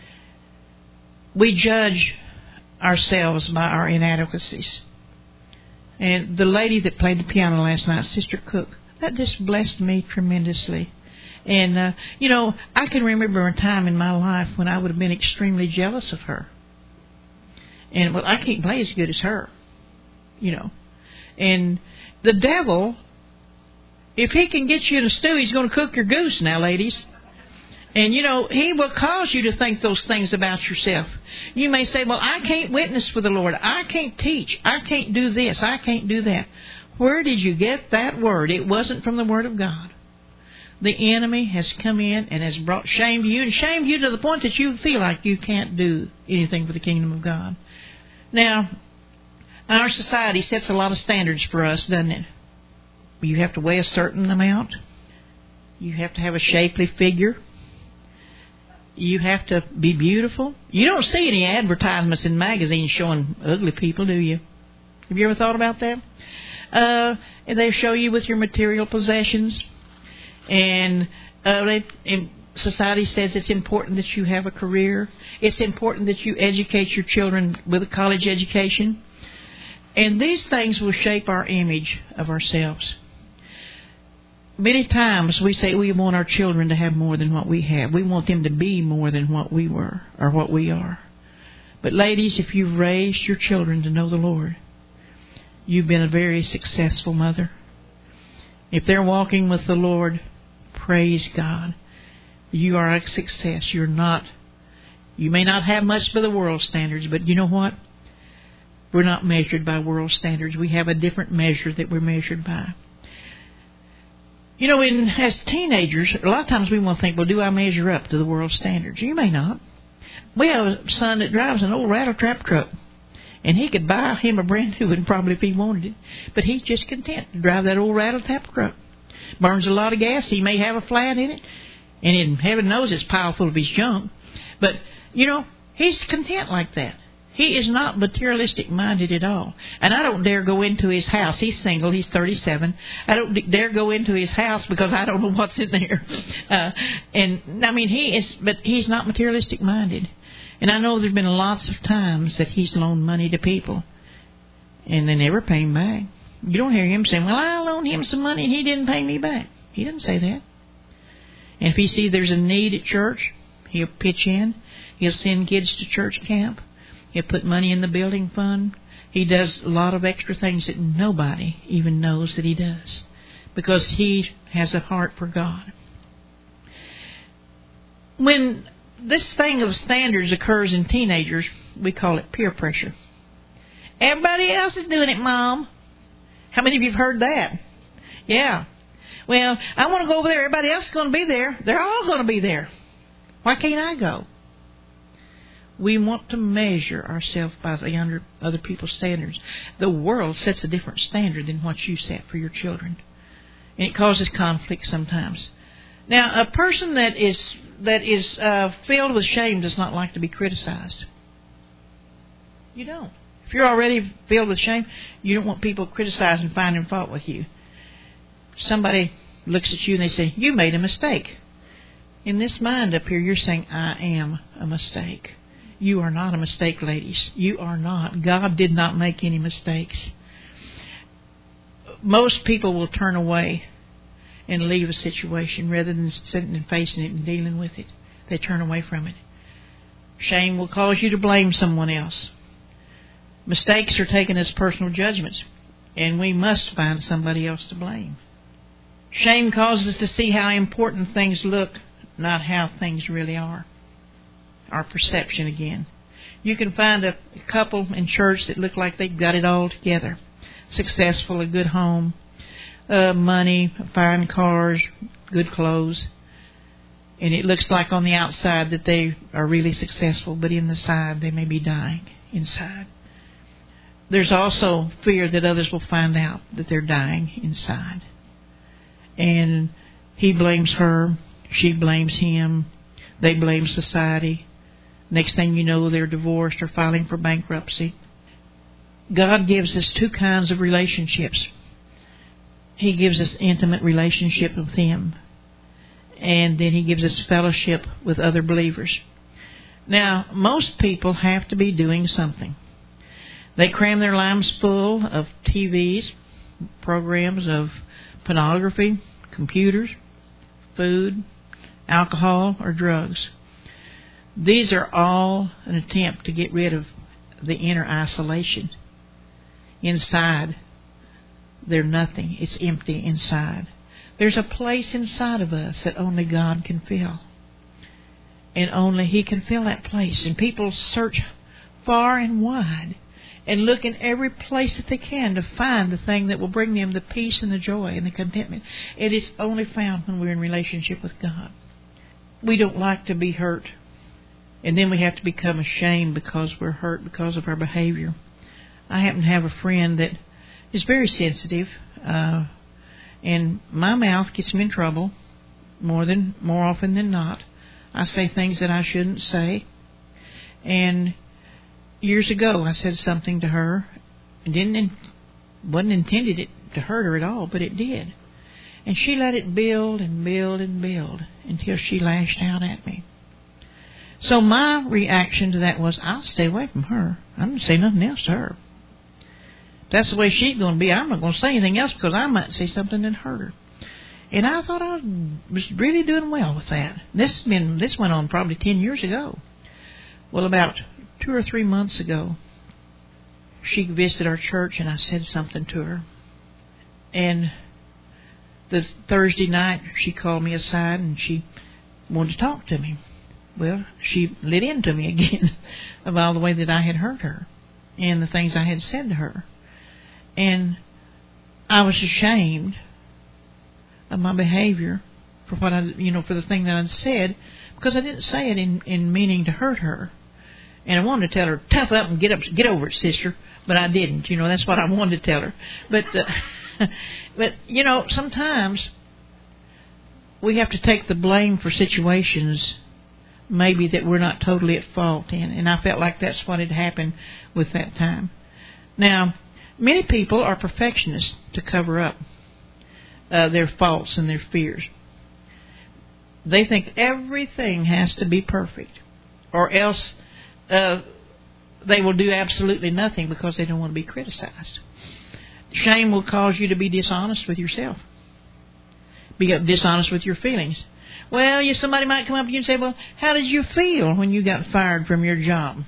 We judge ourselves by our inadequacies. And the lady that played the piano last night, Sister Cook, that just blessed me tremendously. And, uh, you know, I can remember a time in my life when I would have been extremely jealous of her. And, well, I can't play as good as her, you know. And the devil, if he can get you in a stew, he's going to cook your goose now, ladies. And, you know, he will cause you to think those things about yourself. You may say, well, I can't witness for the Lord. I can't teach. I can't do this. I can't do that. Where did you get that word? It wasn't from the Word of God. The enemy has come in and has brought shame to you, and shamed you to the point that you feel like you can't do anything for the kingdom of God. Now, our society sets a lot of standards for us, doesn't it? You have to weigh a certain amount. You have to have a shapely figure. You have to be beautiful. You don't see any advertisements in magazines showing ugly people, do you? Have you ever thought about that? Uh, and they show you with your material possessions. And uh, they, and society says it's important that you have a career. It's important that you educate your children with a college education. And these things will shape our image of ourselves. Many times we say we want our children to have more than what we have. We want them to be more than what we were or what we are. But ladies, if you've raised your children to know the Lord, you've been a very successful mother. If they're walking with the Lord, praise God. You are a success. You're not, you may not have much by the world standards, but you know what? We're not measured by world standards. We have a different measure that we're measured by. You know, in, as teenagers, a lot of times we want to think, well, do I measure up to the world standards? You may not. We have a son that drives an old rattle-trap truck, and he could buy him a brand new one probably if he wanted it, but he's just content to drive that old rattle-trap truck. Burns a lot of gas. He may have a flat in it, and in heaven knows it's piled full of his junk. But, you know, he's content like that. He is not materialistic minded at all. And I don't dare go into his house. He's single. He's thirty-seven. I don't dare go into his house because I don't know what's in there. Uh, and, I mean, he is, but he's not materialistic minded. And I know there's been lots of times that he's loaned money to people, and they never pay him back. You don't hear him saying, well, I loaned him some money and he didn't pay me back. He doesn't say that. And if he sees there's a need at church, he'll pitch in. He'll send kids to church camp. He'll put money in the building fund. He does a lot of extra things that nobody even knows that he does, because he has a heart for God. When this thing of standards occurs in teenagers, we call it peer pressure. Everybody else is doing it, Mom. How many of you have heard that? Yeah. Well, I want to go over there. Everybody else is going to be there. They're all going to be there. Why can't I go? We want to measure ourselves by the under other people's standards. The world sets a different standard than what you set for your children. And it causes conflict sometimes. Now, a person that is that is uh, filled with shame does not like to be criticized. You don't. If you're already filled with shame, you don't want people criticizing and finding fault with you. Somebody looks at you and they say, you made a mistake. In this mind up here, you're saying, I am a mistake. You are not a mistake, ladies. You are not. God did not make any mistakes. Most people will turn away and leave a situation rather than sitting and facing it and dealing with it. They turn away from it. Shame will cause you to blame someone else. Mistakes are taken as personal judgments, and we must find somebody else to blame. Shame causes us to see how important things look, not how things really are. Our perception again. You can find a couple in church that look like they've got it all together. Successful, a good home, uh, money, fine cars, good clothes. And it looks like on the outside that they are really successful, but in the side they may be dying inside. There's also fear that others will find out that they're dying inside. And he blames her, she blames him, they blame society. Next thing you know, they're divorced or filing for bankruptcy. God gives us two kinds of relationships. He gives us intimate relationship with Him, and then He gives us fellowship with other believers. Now, most people have to be doing something. They cram their lives full of T Vs, programs of pornography, computers, food, alcohol, or drugs. These are all an attempt to get rid of the inner isolation. Inside, they're nothing. It's empty inside. There's a place inside of us that only God can fill. And only He can fill that place. And people search far and wide and look in every place that they can to find the thing that will bring them the peace and the joy and the contentment. It is only found when we're in relationship with God. We don't like to be hurt. And then we have to become ashamed because we're hurt because of our behavior. I happen to have a friend that is very sensitive, uh, and my mouth gets me in trouble more than more often than not. I say things that I shouldn't say. And years ago, I said something to her. It didn't in, wasn't intended it to hurt her at all, but it did. And she let it build and build and build until she lashed out at me. So my reaction to that was, I'll stay away from her. I'm going to say nothing else to her. If that's the way she's going to be, I'm not going to say anything else because I might say something that hurt her. And I thought I was really doing well with that. This been this went on probably ten years ago. Well, about two or three months ago, she visited our church and I said something to her. And the Thursday night, she called me aside and she wanted to talk to me. Well, she lit into me again about the way that I had hurt her and the things I had said to her. And I was ashamed of my behavior for what I, you know, for the thing that I'd said, because I didn't say it in, in meaning to hurt her. And I wanted to tell her, tough up and get up, get over it, sister. But I didn't. You know, that's what I wanted to tell her. But, uh, but you know, sometimes we have to take the blame for situations maybe that we're not totally at fault in. And I felt like that's what had happened with that time. Now, many people are perfectionists to cover up uh, their faults and their fears. They think everything has to be perfect, or else uh, they will do absolutely nothing because they don't want to be criticized. Shame will cause you to be dishonest with yourself, be dishonest with your feelings. Well, you, somebody might come up to you and say, well, how did you feel when you got fired from your job?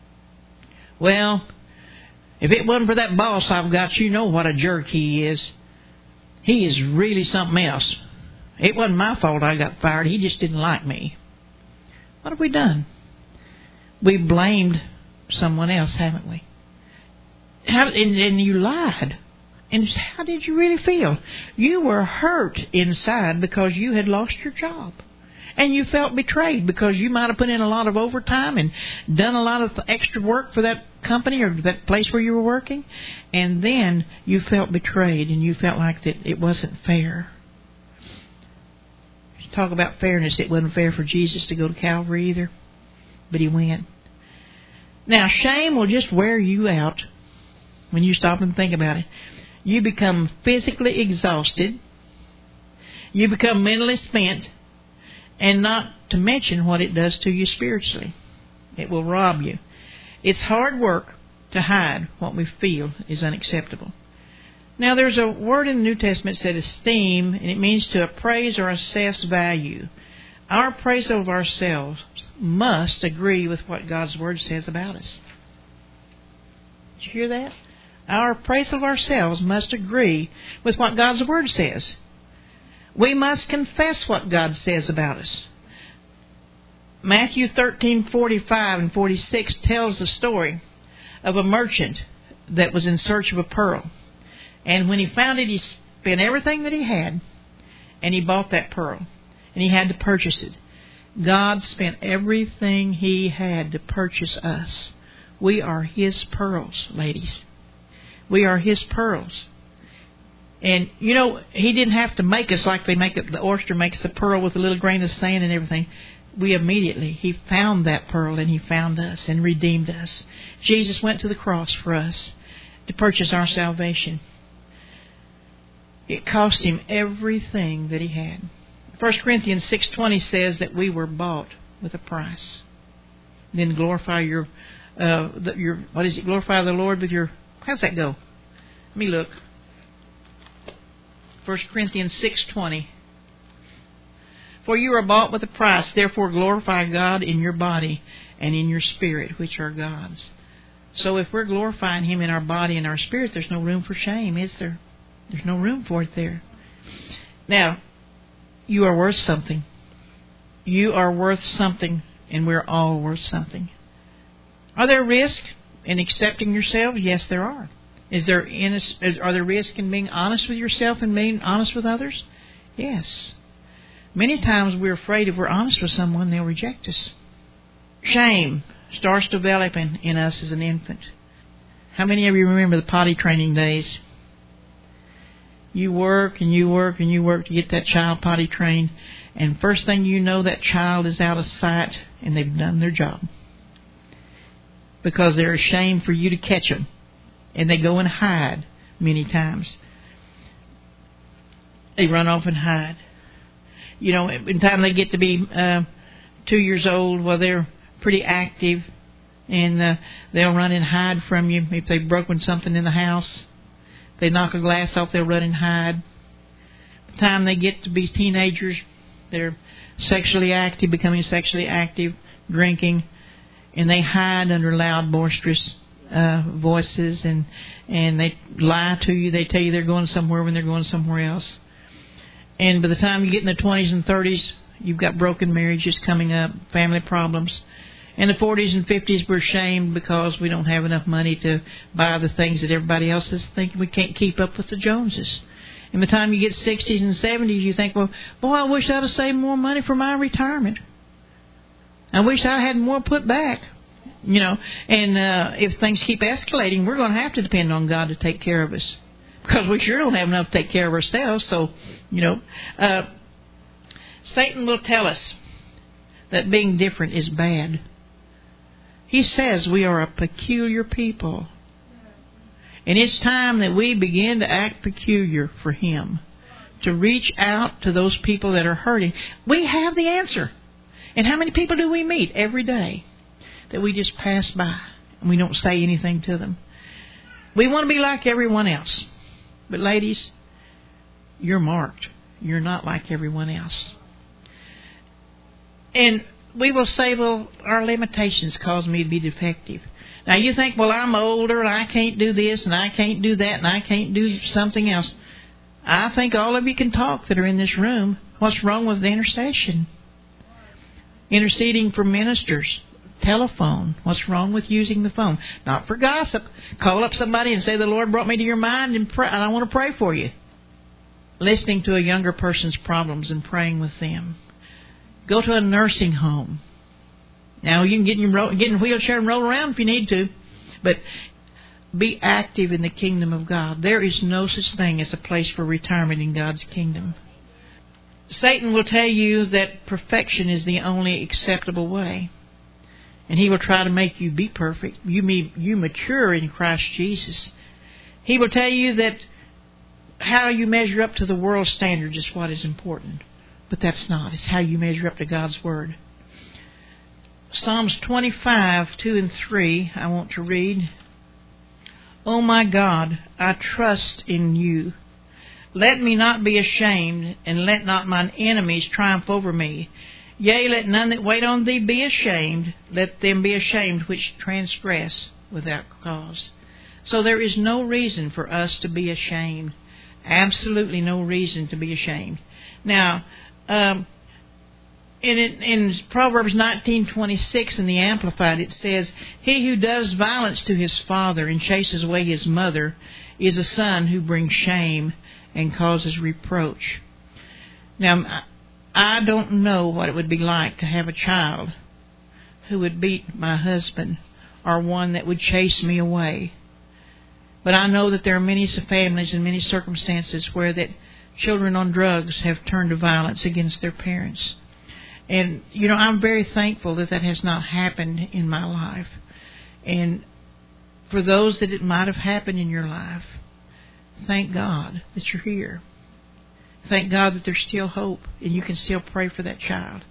Well, if it wasn't for that boss I've got, you know what a jerk he is. He is really something else. It wasn't my fault I got fired. He just didn't like me. What have we done? We blamed someone else, haven't we? How, and, and you lied. And how did you really feel? You were hurt inside because you had lost your job. And you felt betrayed because you might have put in a lot of overtime and done a lot of extra work for that company or that place where you were working. And then you felt betrayed and you felt like that it wasn't fair. Talk about fairness. It wasn't fair for Jesus to go to Calvary either. But He went. Now, shame will just wear you out when you stop and think about it. You become physically exhausted. You become mentally spent. And not to mention what it does to you spiritually. It will rob you. It's hard work to hide what we feel is unacceptable. Now, there's a word in the New Testament that said esteem, and it means to appraise or assess value. Our appraisal of ourselves must agree with what God's Word says about us. Did you hear that? Our appraisal of ourselves must agree with what God's Word says. We must confess what God says about us. Matthew thirteen forty-five and forty-six tells the story of a merchant that was in search of a pearl. And when he found it, he spent everything that he had, and he bought that pearl. And he had to purchase it. God spent everything He had to purchase us. We are His pearls, ladies. We are His pearls. And, you know, He didn't have to make us like they make it. The oyster makes the pearl with a little grain of sand and everything. We immediately, He found that pearl and He found us and redeemed us. Jesus went to the cross for us to purchase our salvation. It cost Him everything that He had. First Corinthians six twenty says that we were bought with a price. Then glorify your, uh, the, your, what is it? Glorify the Lord with your, how's that go? Let me look. First Corinthians six twenty. For you are bought with a price, therefore glorify God in your body and in your spirit, which are God's. So if we're glorifying Him in our body and our spirit, there's no room for shame, is there? There's no room for it there. Now, you are worth something. You are worth something, and we're all worth something. Are there risks in accepting yourself? Yes, there are. Is there are there risks in being honest with yourself and being honest with others? Yes. Many times we're afraid if we're honest with someone, they'll reject us. Shame starts developing in us as an infant. How many of you remember the potty training days? You work and you work and you work to get that child potty trained, and first thing you know, that child is out of sight and they've done their job. Because they're ashamed for you to catch them. And they go and hide many times. They run off and hide. You know, by the time they get to be uh, two years old, well, they're pretty active. And uh, they'll run and hide from you if they've broken something in the house. If they knock a glass off, they'll run and hide. By the time they get to be teenagers, they're sexually active, becoming sexually active, drinking. And they hide under loud, boisterous uh, voices, and and they lie to you. They tell you they're going somewhere when they're going somewhere else. And by the time you get in the twenties and thirties, you've got broken marriages coming up, family problems. In the forties and fifties, we're shamed because we don't have enough money to buy the things that everybody else is thinking. We can't keep up with the Joneses. And by the time you get sixties and seventies, you think, well, boy, I wish I'd have saved more money for my retirement. I wish I had more put back. You know, and uh, if things keep escalating, we're going to have to depend on God to take care of us. Because we sure don't have enough to take care of ourselves. So, you know, uh, Satan will tell us that being different is bad. He says we are a peculiar people. And it's time that we begin to act peculiar for Him. To reach out to those people that are hurting. We have the answer. And how many people do we meet every day that we just pass by and we don't say anything to them? We want to be like everyone else. But ladies, you're marked. You're not like everyone else. And we will say, well, our limitations cause me to be defective. Now you think, well, I'm older and I can't do this and I can't do that and I can't do something else. I think all of you can talk that are in this room. What's wrong with the intercession? Interceding for ministers. Telephone. What's wrong with using the phone? Not for gossip. Call up somebody and say, the Lord brought me to your mind and, pray, and I want to pray for you. Listening to a younger person's problems and praying with them. Go to a nursing home. Now, you can get in, your, get in a wheelchair and roll around if you need to, but be active in the kingdom of God. There is no such thing as a place for retirement in God's kingdom. Satan will tell you that perfection is the only acceptable way. And he will try to make you be perfect. You, be, you mature in Christ Jesus. He will tell you that how you measure up to the world's standards is what is important. But that's not. It's how you measure up to God's Word. Psalms twenty-five, two and three, I want to read. O my God, I trust in you. Let me not be ashamed, and let not mine enemies triumph over me. Yea, let none that wait on thee be ashamed. Let them be ashamed which transgress without cause. So there is no reason for us to be ashamed. Absolutely no reason to be ashamed. Now, um, in, in Proverbs nineteen twenty-six in the Amplified, it says, He who does violence to his father and chases away his mother is a son who brings shame and causes reproach. Now, I don't know what it would be like to have a child who would beat my husband or one that would chase me away. But I know that there are many families and many circumstances where that children on drugs have turned to violence against their parents. And, you know, I'm very thankful that that has not happened in my life. And for those that it might have happened in your life, thank God that you're here. Thank God that there's still hope and you can still pray for that child.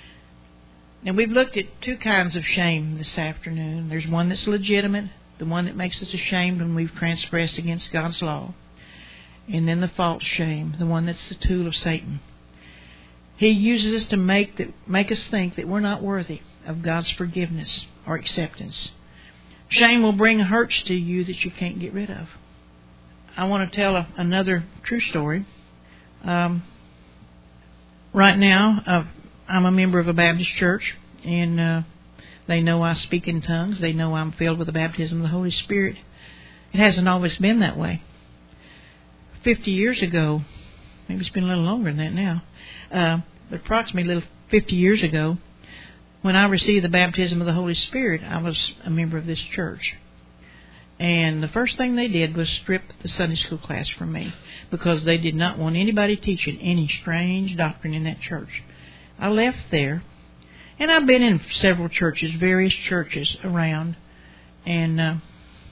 And we've looked at two kinds of shame this afternoon. There's one that's legitimate, the one that makes us ashamed when we've transgressed against God's law. And then the false shame, the one that's the tool of Satan. He uses us to make that make us think that we're not worthy of God's forgiveness or acceptance. Shame will bring hurts to you that you can't get rid of. I want to tell a, another true story. Um, right now, uh, I'm a member of a Baptist church, and uh, they know I speak in tongues. They know I'm filled with the baptism of the Holy Spirit. It hasn't always been that way. Fifty years ago, maybe it's been a little longer than that now, uh, but approximately a little fifty years ago, when I received the baptism of the Holy Spirit, I was a member of this church. And the first thing they did was strip the Sunday school class from me because they did not want anybody teaching any strange doctrine in that church. I left there, and I've been in several churches, various churches around. And uh,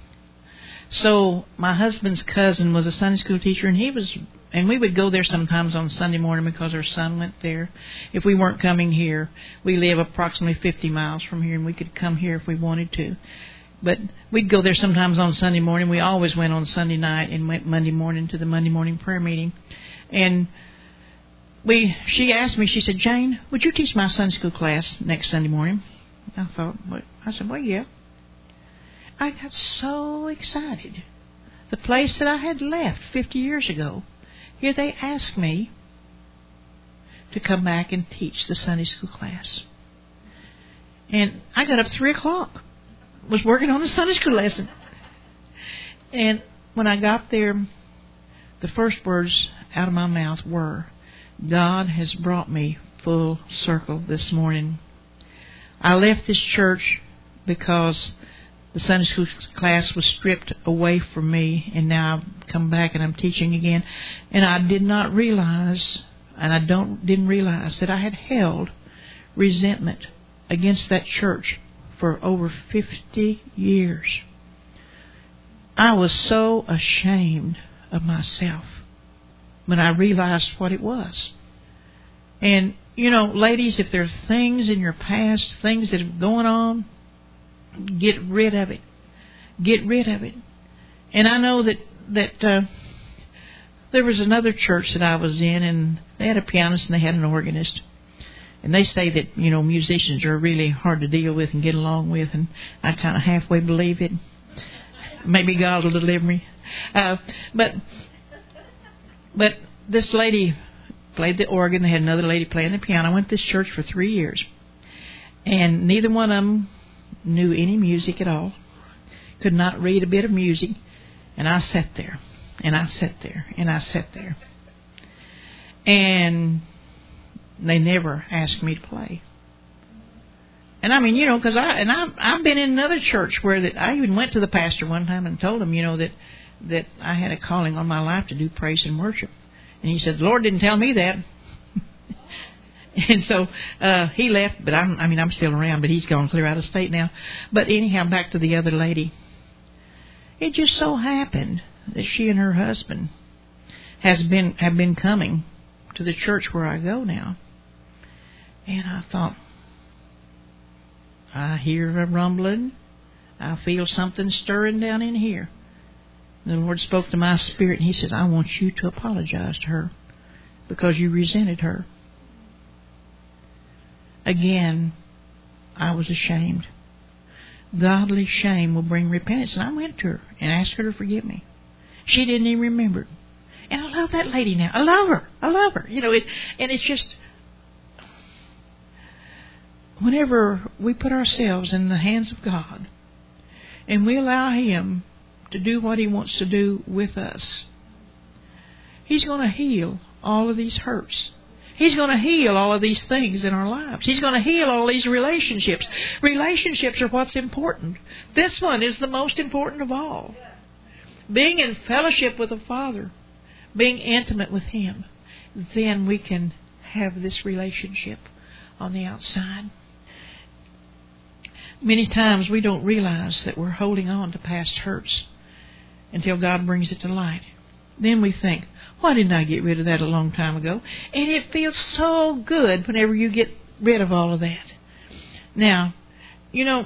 so my husband's cousin was a Sunday school teacher, and he was, and we would go there sometimes on Sunday morning because our son went there. If we weren't coming here, we live approximately fifty miles from here, and we could come here if we wanted to. But we'd go there sometimes on Sunday morning. We always went on Sunday night and went Monday morning to the Monday morning prayer meeting. And we, she asked me, she said, Jane, would you teach my Sunday school class next Sunday morning? I thought, what? I said, well, yeah. I got so excited. The place that I had left fifty years ago, here they asked me to come back and teach the Sunday school class. And I got up at three o'clock. Was working on a Sunday school lesson. And when I got there, the first words out of my mouth were, God has brought me full circle this morning. I left this church because the Sunday school class was stripped away from me, and now I've come back and I'm teaching again. And I did not realize, and I don't didn't realize that I had held resentment against that church for over fifty years. I was so ashamed of myself when I realized what it was. And, you know, ladies, if there are things in your past, things that are going on, get rid of it. Get rid of it. And I know that, that uh, there was another church that I was in, and they had a pianist and they had an organist. And they say that, you know, musicians are really hard to deal with and get along with, and I kind of halfway believe it. Maybe God will deliver me. Uh, but but this lady played the organ. They had another lady playing the piano. I went to this church for three years. And neither one of them knew any music at all. Could not read a bit of music. And I sat there. And I sat there. And I sat there. And they never asked me to play. And I mean, you know, because I and I I've been in another church where that I even went to the pastor one time and told him, you know, that that I had a calling on my life to do praise and worship, and he said, the Lord didn't tell me that. And so uh, he left, but I'm, I mean, I'm still around, but he's gone clear out of state now. But anyhow, back to the other lady. It just so happened that she and her husband has been have been coming to the church where I go now. And I thought, I hear a rumbling. I feel something stirring down in here. The Lord spoke to my spirit, and He says, I want you to apologize to her because you resented her. Again, I was ashamed. Godly shame will bring repentance. And I went to her and asked her to forgive me. She didn't even remember it. And I love that lady now. I love her. I love her. You know, it, and it's just, whenever we put ourselves in the hands of God and we allow Him to do what He wants to do with us, He's going to heal all of these hurts. He's going to heal all of these things in our lives. He's going to heal all these relationships. Relationships are what's important. This one is the most important of all. Being in fellowship with the Father, being intimate with Him, then we can have this relationship on the outside. Many times we don't realize that we're holding on to past hurts until God brings it to light. Then we think, why didn't I get rid of that a long time ago? And it feels so good whenever you get rid of all of that. Now, you know,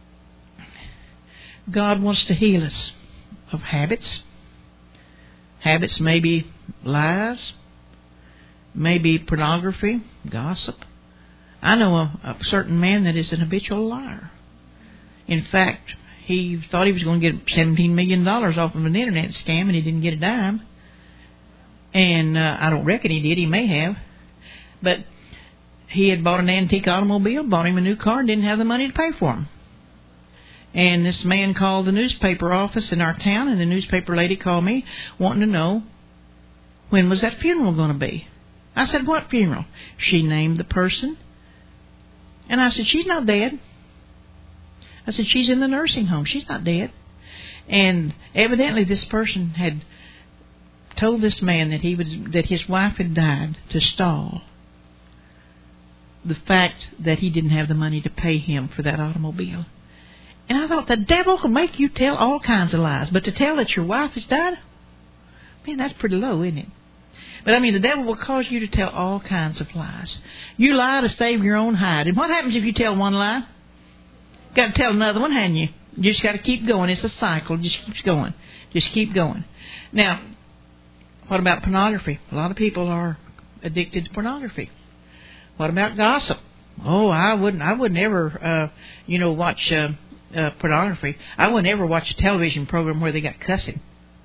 God wants to heal us of habits. Habits may be lies, maybe pornography, gossip. I know a, a certain man that is an habitual liar. In fact, he thought he was going to get seventeen million dollars off of an internet scam, and he didn't get a dime. And uh, I don't reckon he did. He may have. But he had bought an antique automobile, bought him a new car, and didn't have the money to pay for him. And this man called the newspaper office in our town, and the newspaper lady called me wanting to know when was that funeral going to be. I said, what funeral? She named the person. And I said, she's not dead. I said, she's in the nursing home. She's not dead. And evidently this person had told this man that he was that his wife had died to stall the fact that he didn't have the money to pay him for that automobile. And I thought, the devil can make you tell all kinds of lies, but to tell that your wife has died, man, that's pretty low, isn't it? But I mean, the devil will cause you to tell all kinds of lies. You lie to save your own hide. And what happens if you tell one lie? Got to tell another one, haven't you? You just got to keep going. It's a cycle. It just keeps going. Just keep going. Now, what about pornography? A lot of people are addicted to pornography. What about gossip? Oh, I wouldn't. I wouldn't ever, uh, you know, watch uh, uh, pornography. I wouldn't ever watch a television program where they got cussing.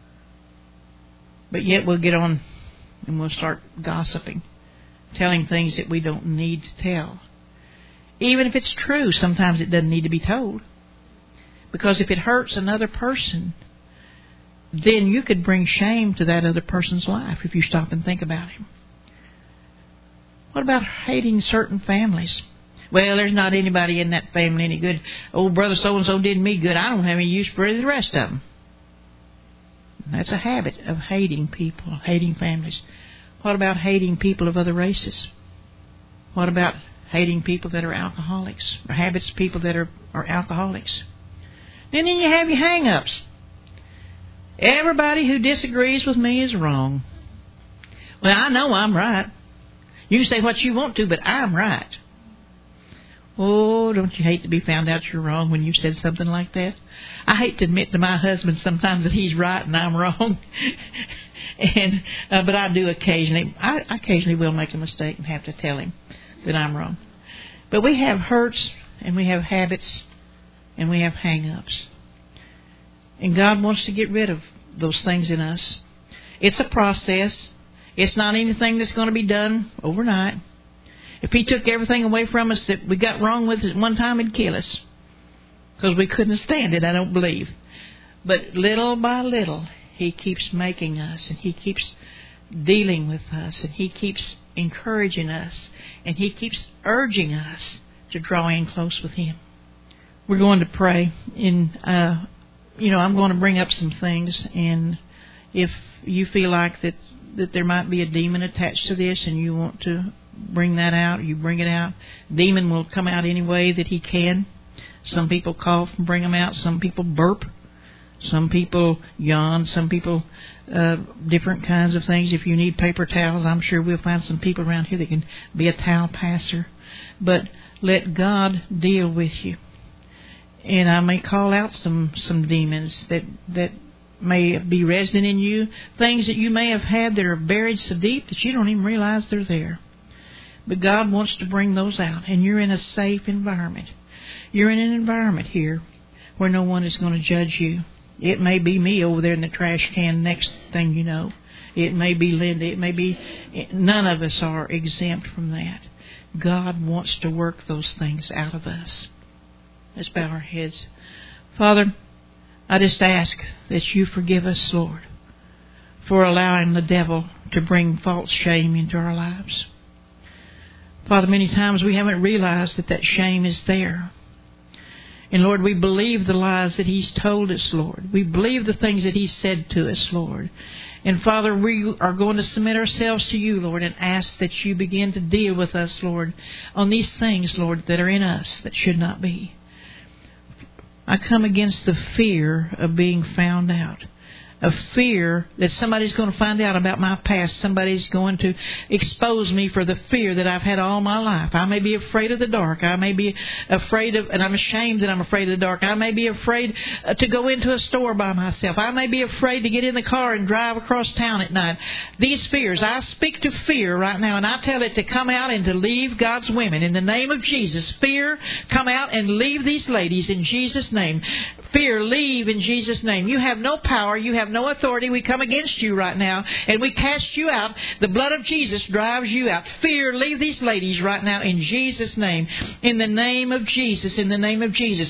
But yet we'll get on and we'll start gossiping, telling things that we don't need to tell. Even if it's true, sometimes it doesn't need to be told. Because if it hurts another person, then you could bring shame to that other person's life if you stop and think about him. What about hating certain families? Well, there's not anybody in that family any good. Oh, brother so-and-so did me good. I don't have any use for the rest of them. That's a habit of hating people, hating families. What about hating people of other races? What about hating people that are alcoholics, or habits of people that are, are alcoholics? And then you have your hang-ups. Everybody who disagrees with me is wrong. Well, I know I'm right. You can say what you want to, but I'm right. Oh, don't you hate to be found out you're wrong when you've said something like that? I hate to admit to my husband sometimes that he's right and I'm wrong. and uh, But I do occasionally. I occasionally will make a mistake and have to tell him that I'm wrong. But we have hurts and we have habits and we have hang-ups. And God wants to get rid of those things in us. It's a process. It's not anything that's going to be done overnight. If He took everything away from us that we got wrong with at one time, He'd kill us. Because we couldn't stand it, I don't believe. But little by little, He keeps making us and He keeps dealing with us, and He keeps encouraging us, and He keeps urging us to draw in close with Him. We're going to pray, and uh, you know, I'm going to bring up some things, and if you feel like that, that there might be a demon attached to this, and you want to bring that out, you bring it out. Demon will come out any way that he can. Some people cough and bring them out. Some people burp. Some people yawn. Some people uh, different kinds of things. If you need paper towels, I'm sure we'll find some people around here that can be a towel passer. But let God deal with you. And I may call out some, some demons that, that may be resident in you. Things that you may have had that are buried so deep that you don't even realize they're there. But God wants to bring those out. And you're in a safe environment. You're in an environment here where no one is going to judge you. It may be me over there in the trash can next thing you know. It may be Linda. It may be... None of us are exempt from that. God wants to work those things out of us. Let's bow our heads. Father, I just ask that you forgive us, Lord, for allowing the devil to bring false shame into our lives. Father, many times we haven't realized that that shame is there. And Lord, we believe the lies that He's told us, Lord. We believe the things that He's said to us, Lord. And Father, we are going to submit ourselves to you, Lord, and ask that you begin to deal with us, Lord, on these things, Lord, that are in us that should not be. I come against the fear of being found out. A fear that somebody's going to find out about my past. Somebody's going to expose me for the fear that I've had all my life. I may be afraid of the dark. I may be afraid of, and I'm ashamed that I'm afraid of the dark. I may be afraid to go into a store by myself. I may be afraid to get in the car and drive across town at night. These fears, I speak to fear right now, and I tell it to come out and to leave God's women. In the name of Jesus, fear, come out and leave these ladies in Jesus' name. Fear, leave in Jesus' name. You have no power. You have no authority. We come against you right now, and we cast you out. The blood of Jesus drives you out. Fear, leave these ladies right now in Jesus' name. In the name of Jesus, in the name of Jesus.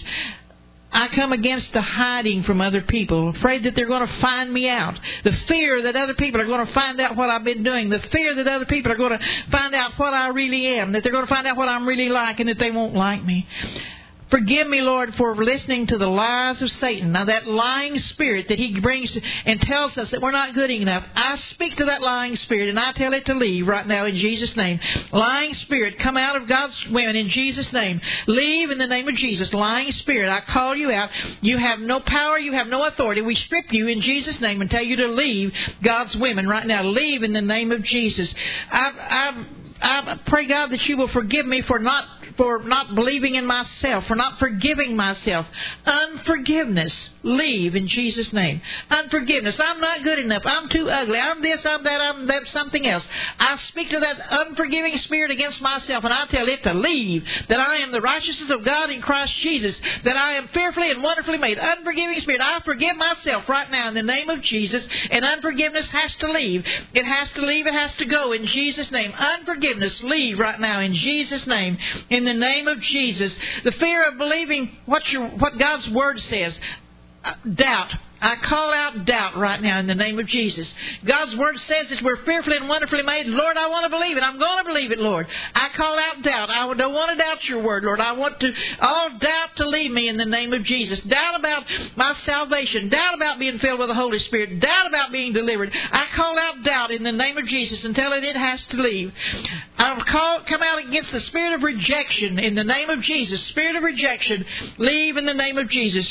I come against the hiding from other people, afraid that they're going to find me out. The fear that other people are going to find out what I've been doing. The fear that other people are going to find out what I really am. That they're going to find out what I'm really like, and that they won't like me. Forgive me, Lord, for listening to the lies of Satan. Now, that lying spirit that he brings and tells us that we're not good enough, I speak to that lying spirit and I tell it to leave right now in Jesus' name. Lying spirit, come out of God's women in Jesus' name. Leave in the name of Jesus. Lying spirit, I call you out. You have no power. You have no authority. We strip you in Jesus' name and tell you to leave God's women right now. Leave in the name of Jesus. I, I, I pray, God, that you will forgive me for not for not believing in myself, for not forgiving myself. Unforgiveness, leave in Jesus' name. Unforgiveness, I'm not good enough. I'm too ugly. I'm this, I'm that, I'm that, something else. I speak to that unforgiving spirit against myself, and I tell it to leave. That I am the righteousness of God in Christ Jesus. That I am fearfully and wonderfully made. Unforgiving spirit, I forgive myself right now in the name of Jesus, and unforgiveness has to leave. It has to leave. It has to go in Jesus' name. Unforgiveness, leave right now in Jesus' name. In In the name of Jesus, the fear of believing what your what God's Word says, uh, doubt. I call out doubt right now in the name of Jesus. God's Word says that we're fearfully and wonderfully made. Lord, I want to believe it. I'm going to believe it, Lord. I call out doubt. I don't want to doubt your Word, Lord. I want to all doubt to leave me in the name of Jesus. Doubt about my salvation. Doubt about being filled with the Holy Spirit. Doubt about being delivered. I call out doubt in the name of Jesus and tell it it has to leave. I call, come out against the spirit of rejection in the name of Jesus. Spirit of rejection, leave in the name of Jesus.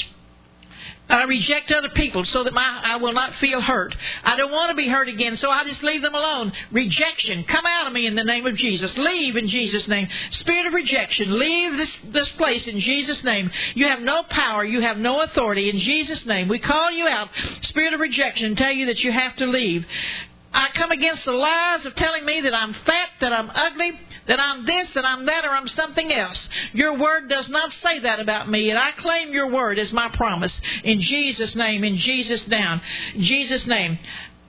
I reject other people so that my I will not feel hurt. I don't want to be hurt again, so I just leave them alone. Rejection, come out of me in the name of Jesus. Leave in Jesus' name. Spirit of rejection, leave this, this place in Jesus' name. You have no power. You have no authority in Jesus' name. We call you out, spirit of rejection, and tell you that you have to leave. I come against the lies of telling me that I'm fat, that I'm ugly, that I'm this, that I'm that, or I'm something else. Your Word does not say that about me, and I claim your Word as my promise. In Jesus' name, in Jesus' name, in Jesus' name.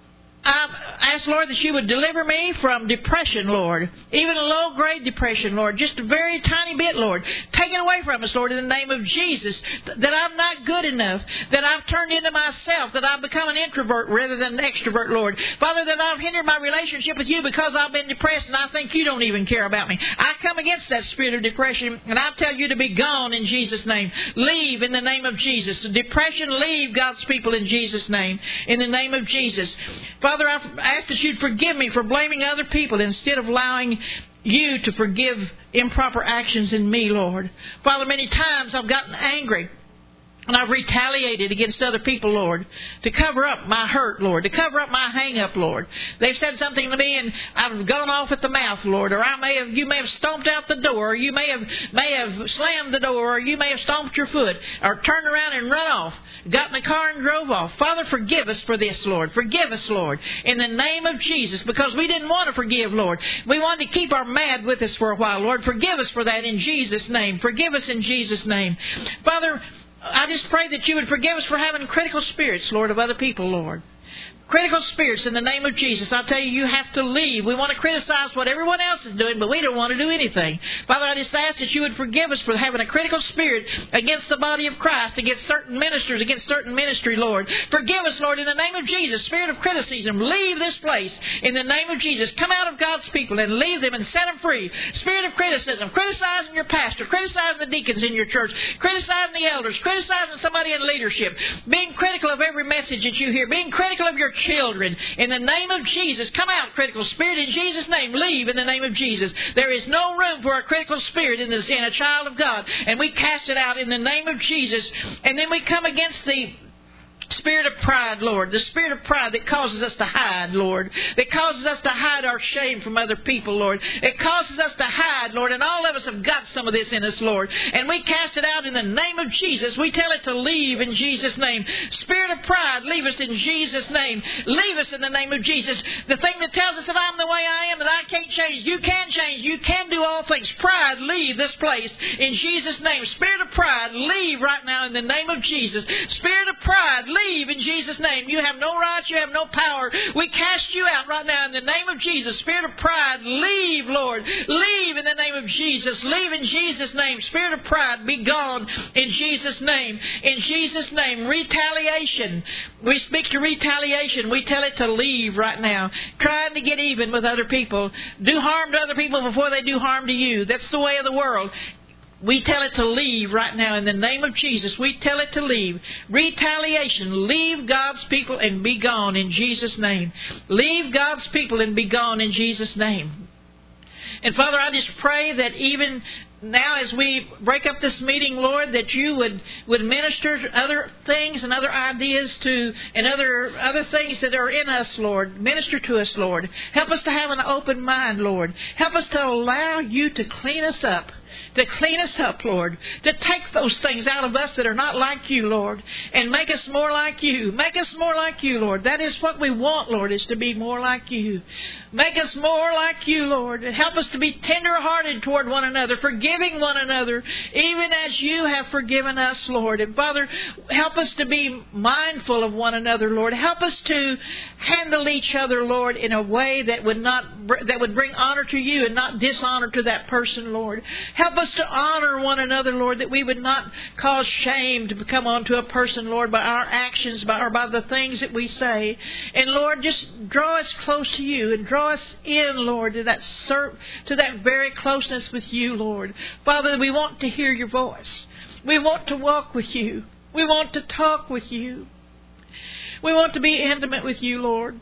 I ask, Lord, that you would deliver me from depression, Lord. Even a low-grade depression, Lord. Just a very tiny bit, Lord. Take it away from us, Lord, in the name of Jesus. That I'm not good enough. That I've turned into myself. That I've become an introvert rather than an extrovert, Lord. Father, that I've hindered my relationship with you because I've been depressed and I think you don't even care about me. I come against that spirit of depression and I tell you to be gone in Jesus' name. Leave in the name of Jesus. Depression, leave God's people in Jesus' name. In the name of Jesus. Father, I ask that you'd forgive me for blaming other people instead of allowing you to forgive improper actions in me, Lord. Father, many times I've gotten angry. And I've retaliated against other people, Lord, to cover up my hurt, Lord, to cover up my hang-up, Lord. They've said something to me and I've gone off at the mouth, Lord, or I may have, you may have stomped out the door, or you may have, may have slammed the door, or you may have stomped your foot, or turned around and run off, got in the car and drove off. Father, forgive us for this, Lord. Forgive us, Lord, in the name of Jesus, because we didn't want to forgive, Lord. We wanted to keep our mad with us for a while, Lord. Forgive us for that in Jesus' name. Forgive us in Jesus' name. Father, I just pray that you would forgive us for having critical spirits, Lord, of other people, Lord. Critical spirits in the name of Jesus. I tell you, you have to leave. We want to criticize what everyone else is doing, but we don't want to do anything. Father, I just ask that you would forgive us for having a critical spirit against the body of Christ, against certain ministers, against certain ministry, Lord. Forgive us, Lord, in the name of Jesus. Spirit of criticism, leave this place in the name of Jesus. Come out of God's people and leave them and set them free. Spirit of criticism, criticizing your pastor, criticizing the deacons in your church, criticizing the elders, criticizing somebody in leadership, being critical of every message that you hear, being critical of your children. In the name of Jesus, come out, critical spirit. In Jesus' name, leave in the name of Jesus. There is no room for a critical spirit in, this, in a child of God. And we cast it out in the name of Jesus. And then we come against the spirit of pride, Lord. The spirit of pride that causes us to hide, Lord. That causes us to hide our shame from other people, Lord. It causes us to hide, Lord. And all of us have got some of this in us, Lord. And we cast it out in the name of Jesus. We tell it to leave in Jesus' name. Spirit of pride, leave us in Jesus' name. Leave us in the name of Jesus. The thing that tells us that I'm the way I am, that I can't change. You can change. You can do all things. Pride, leave this place in Jesus' name. Spirit of pride, leave right now in the name of Jesus. Spirit of pride, leave in Jesus' name. You have no right. You have no power. We cast you out right now in the name of Jesus. Spirit of pride, leave, Lord. Leave in the name of Jesus. Leave in Jesus' name. Spirit of pride, be gone in Jesus' name. In Jesus' name. Retaliation. We speak to retaliation. We tell it to leave right now. Trying to get even with other people. Do harm to other people before they do harm to you. That's the way of the world. We tell it to leave right now in the name of Jesus. We tell it to leave. Retaliation. Leave God's people and be gone in Jesus' name. Leave God's people and be gone in Jesus' name. And Father, I just pray that even now as we break up this meeting, Lord, that you would, would minister other things and other ideas to, and other, other things that are in us, Lord. Minister to us, Lord. Help us to have an open mind, Lord. Help us to allow you to clean us up. To clean us up, Lord. To take those things out of us that are not like you, Lord. And make us more like you. Make us more like you, Lord. That is what we want, Lord, is to be more like you. Make us more like you, Lord. And help us to be tender-hearted toward one another. Forgiving one another. Even as you have forgiven us, Lord. And Father, help us to be mindful of one another, Lord. Help us to handle each other, Lord, in a way that would not, that would bring honor to you and not dishonor to that person, Lord. Help us to honor one another, Lord, that we would not cause shame to come onto a person, Lord, by our actions by, or by the things that we say. And, Lord, just draw us close to you and draw us in, Lord, to that ser- to that very closeness with you, Lord. Father, we want to hear your voice. We want to walk with you. We want to talk with you. We want to be intimate with you, Lord.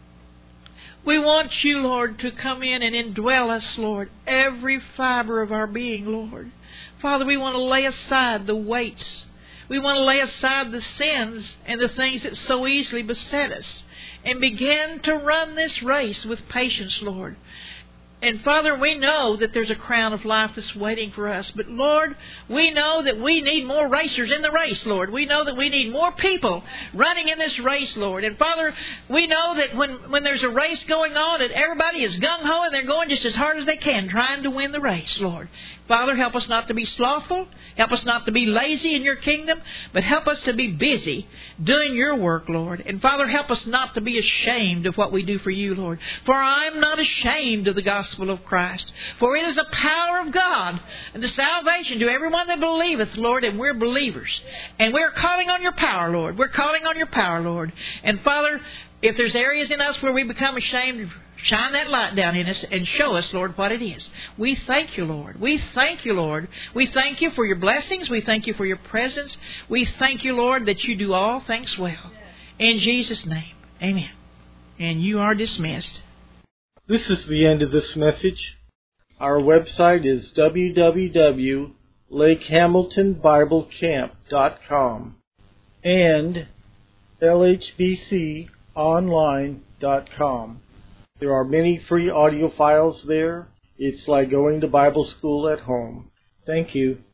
We want you, Lord, to come in and indwell us, Lord, every fiber of our being, Lord. Father, we want to lay aside the weights. We want to lay aside the sins and the things that so easily beset us and begin to run this race with patience, Lord. And Father, we know that there's a crown of life that's waiting for us. But Lord, we know that we need more racers in the race, Lord. We know that we need more people running in this race, Lord. And Father, we know that when, when there's a race going on, that everybody is gung-ho and they're going just as hard as they can trying to win the race, Lord. Father, help us not to be slothful. Help us not to be lazy in your kingdom, but help us to be busy doing your work, Lord. And Father, help us not to be ashamed of what we do for you, Lord. For I'm not ashamed of the gospel of Christ. For it is the power of God and the salvation to everyone that believeth, Lord. And we're believers. And we're calling on your power, Lord. We're calling on your power, Lord. And Father, if there's areas in us where we become ashamed, shine that light down in us and show us, Lord, what it is. We thank you, Lord. We thank you, Lord. We thank you for your blessings. We thank you for your presence. We thank you, Lord, that you do all things well. In Jesus' name, amen. And you are dismissed. This is the end of this message. Our website is w w w dot lake hamilton bible camp dot com and l h b c online dot com. There are many free audio files there. It's like going to Bible school at home. Thank you.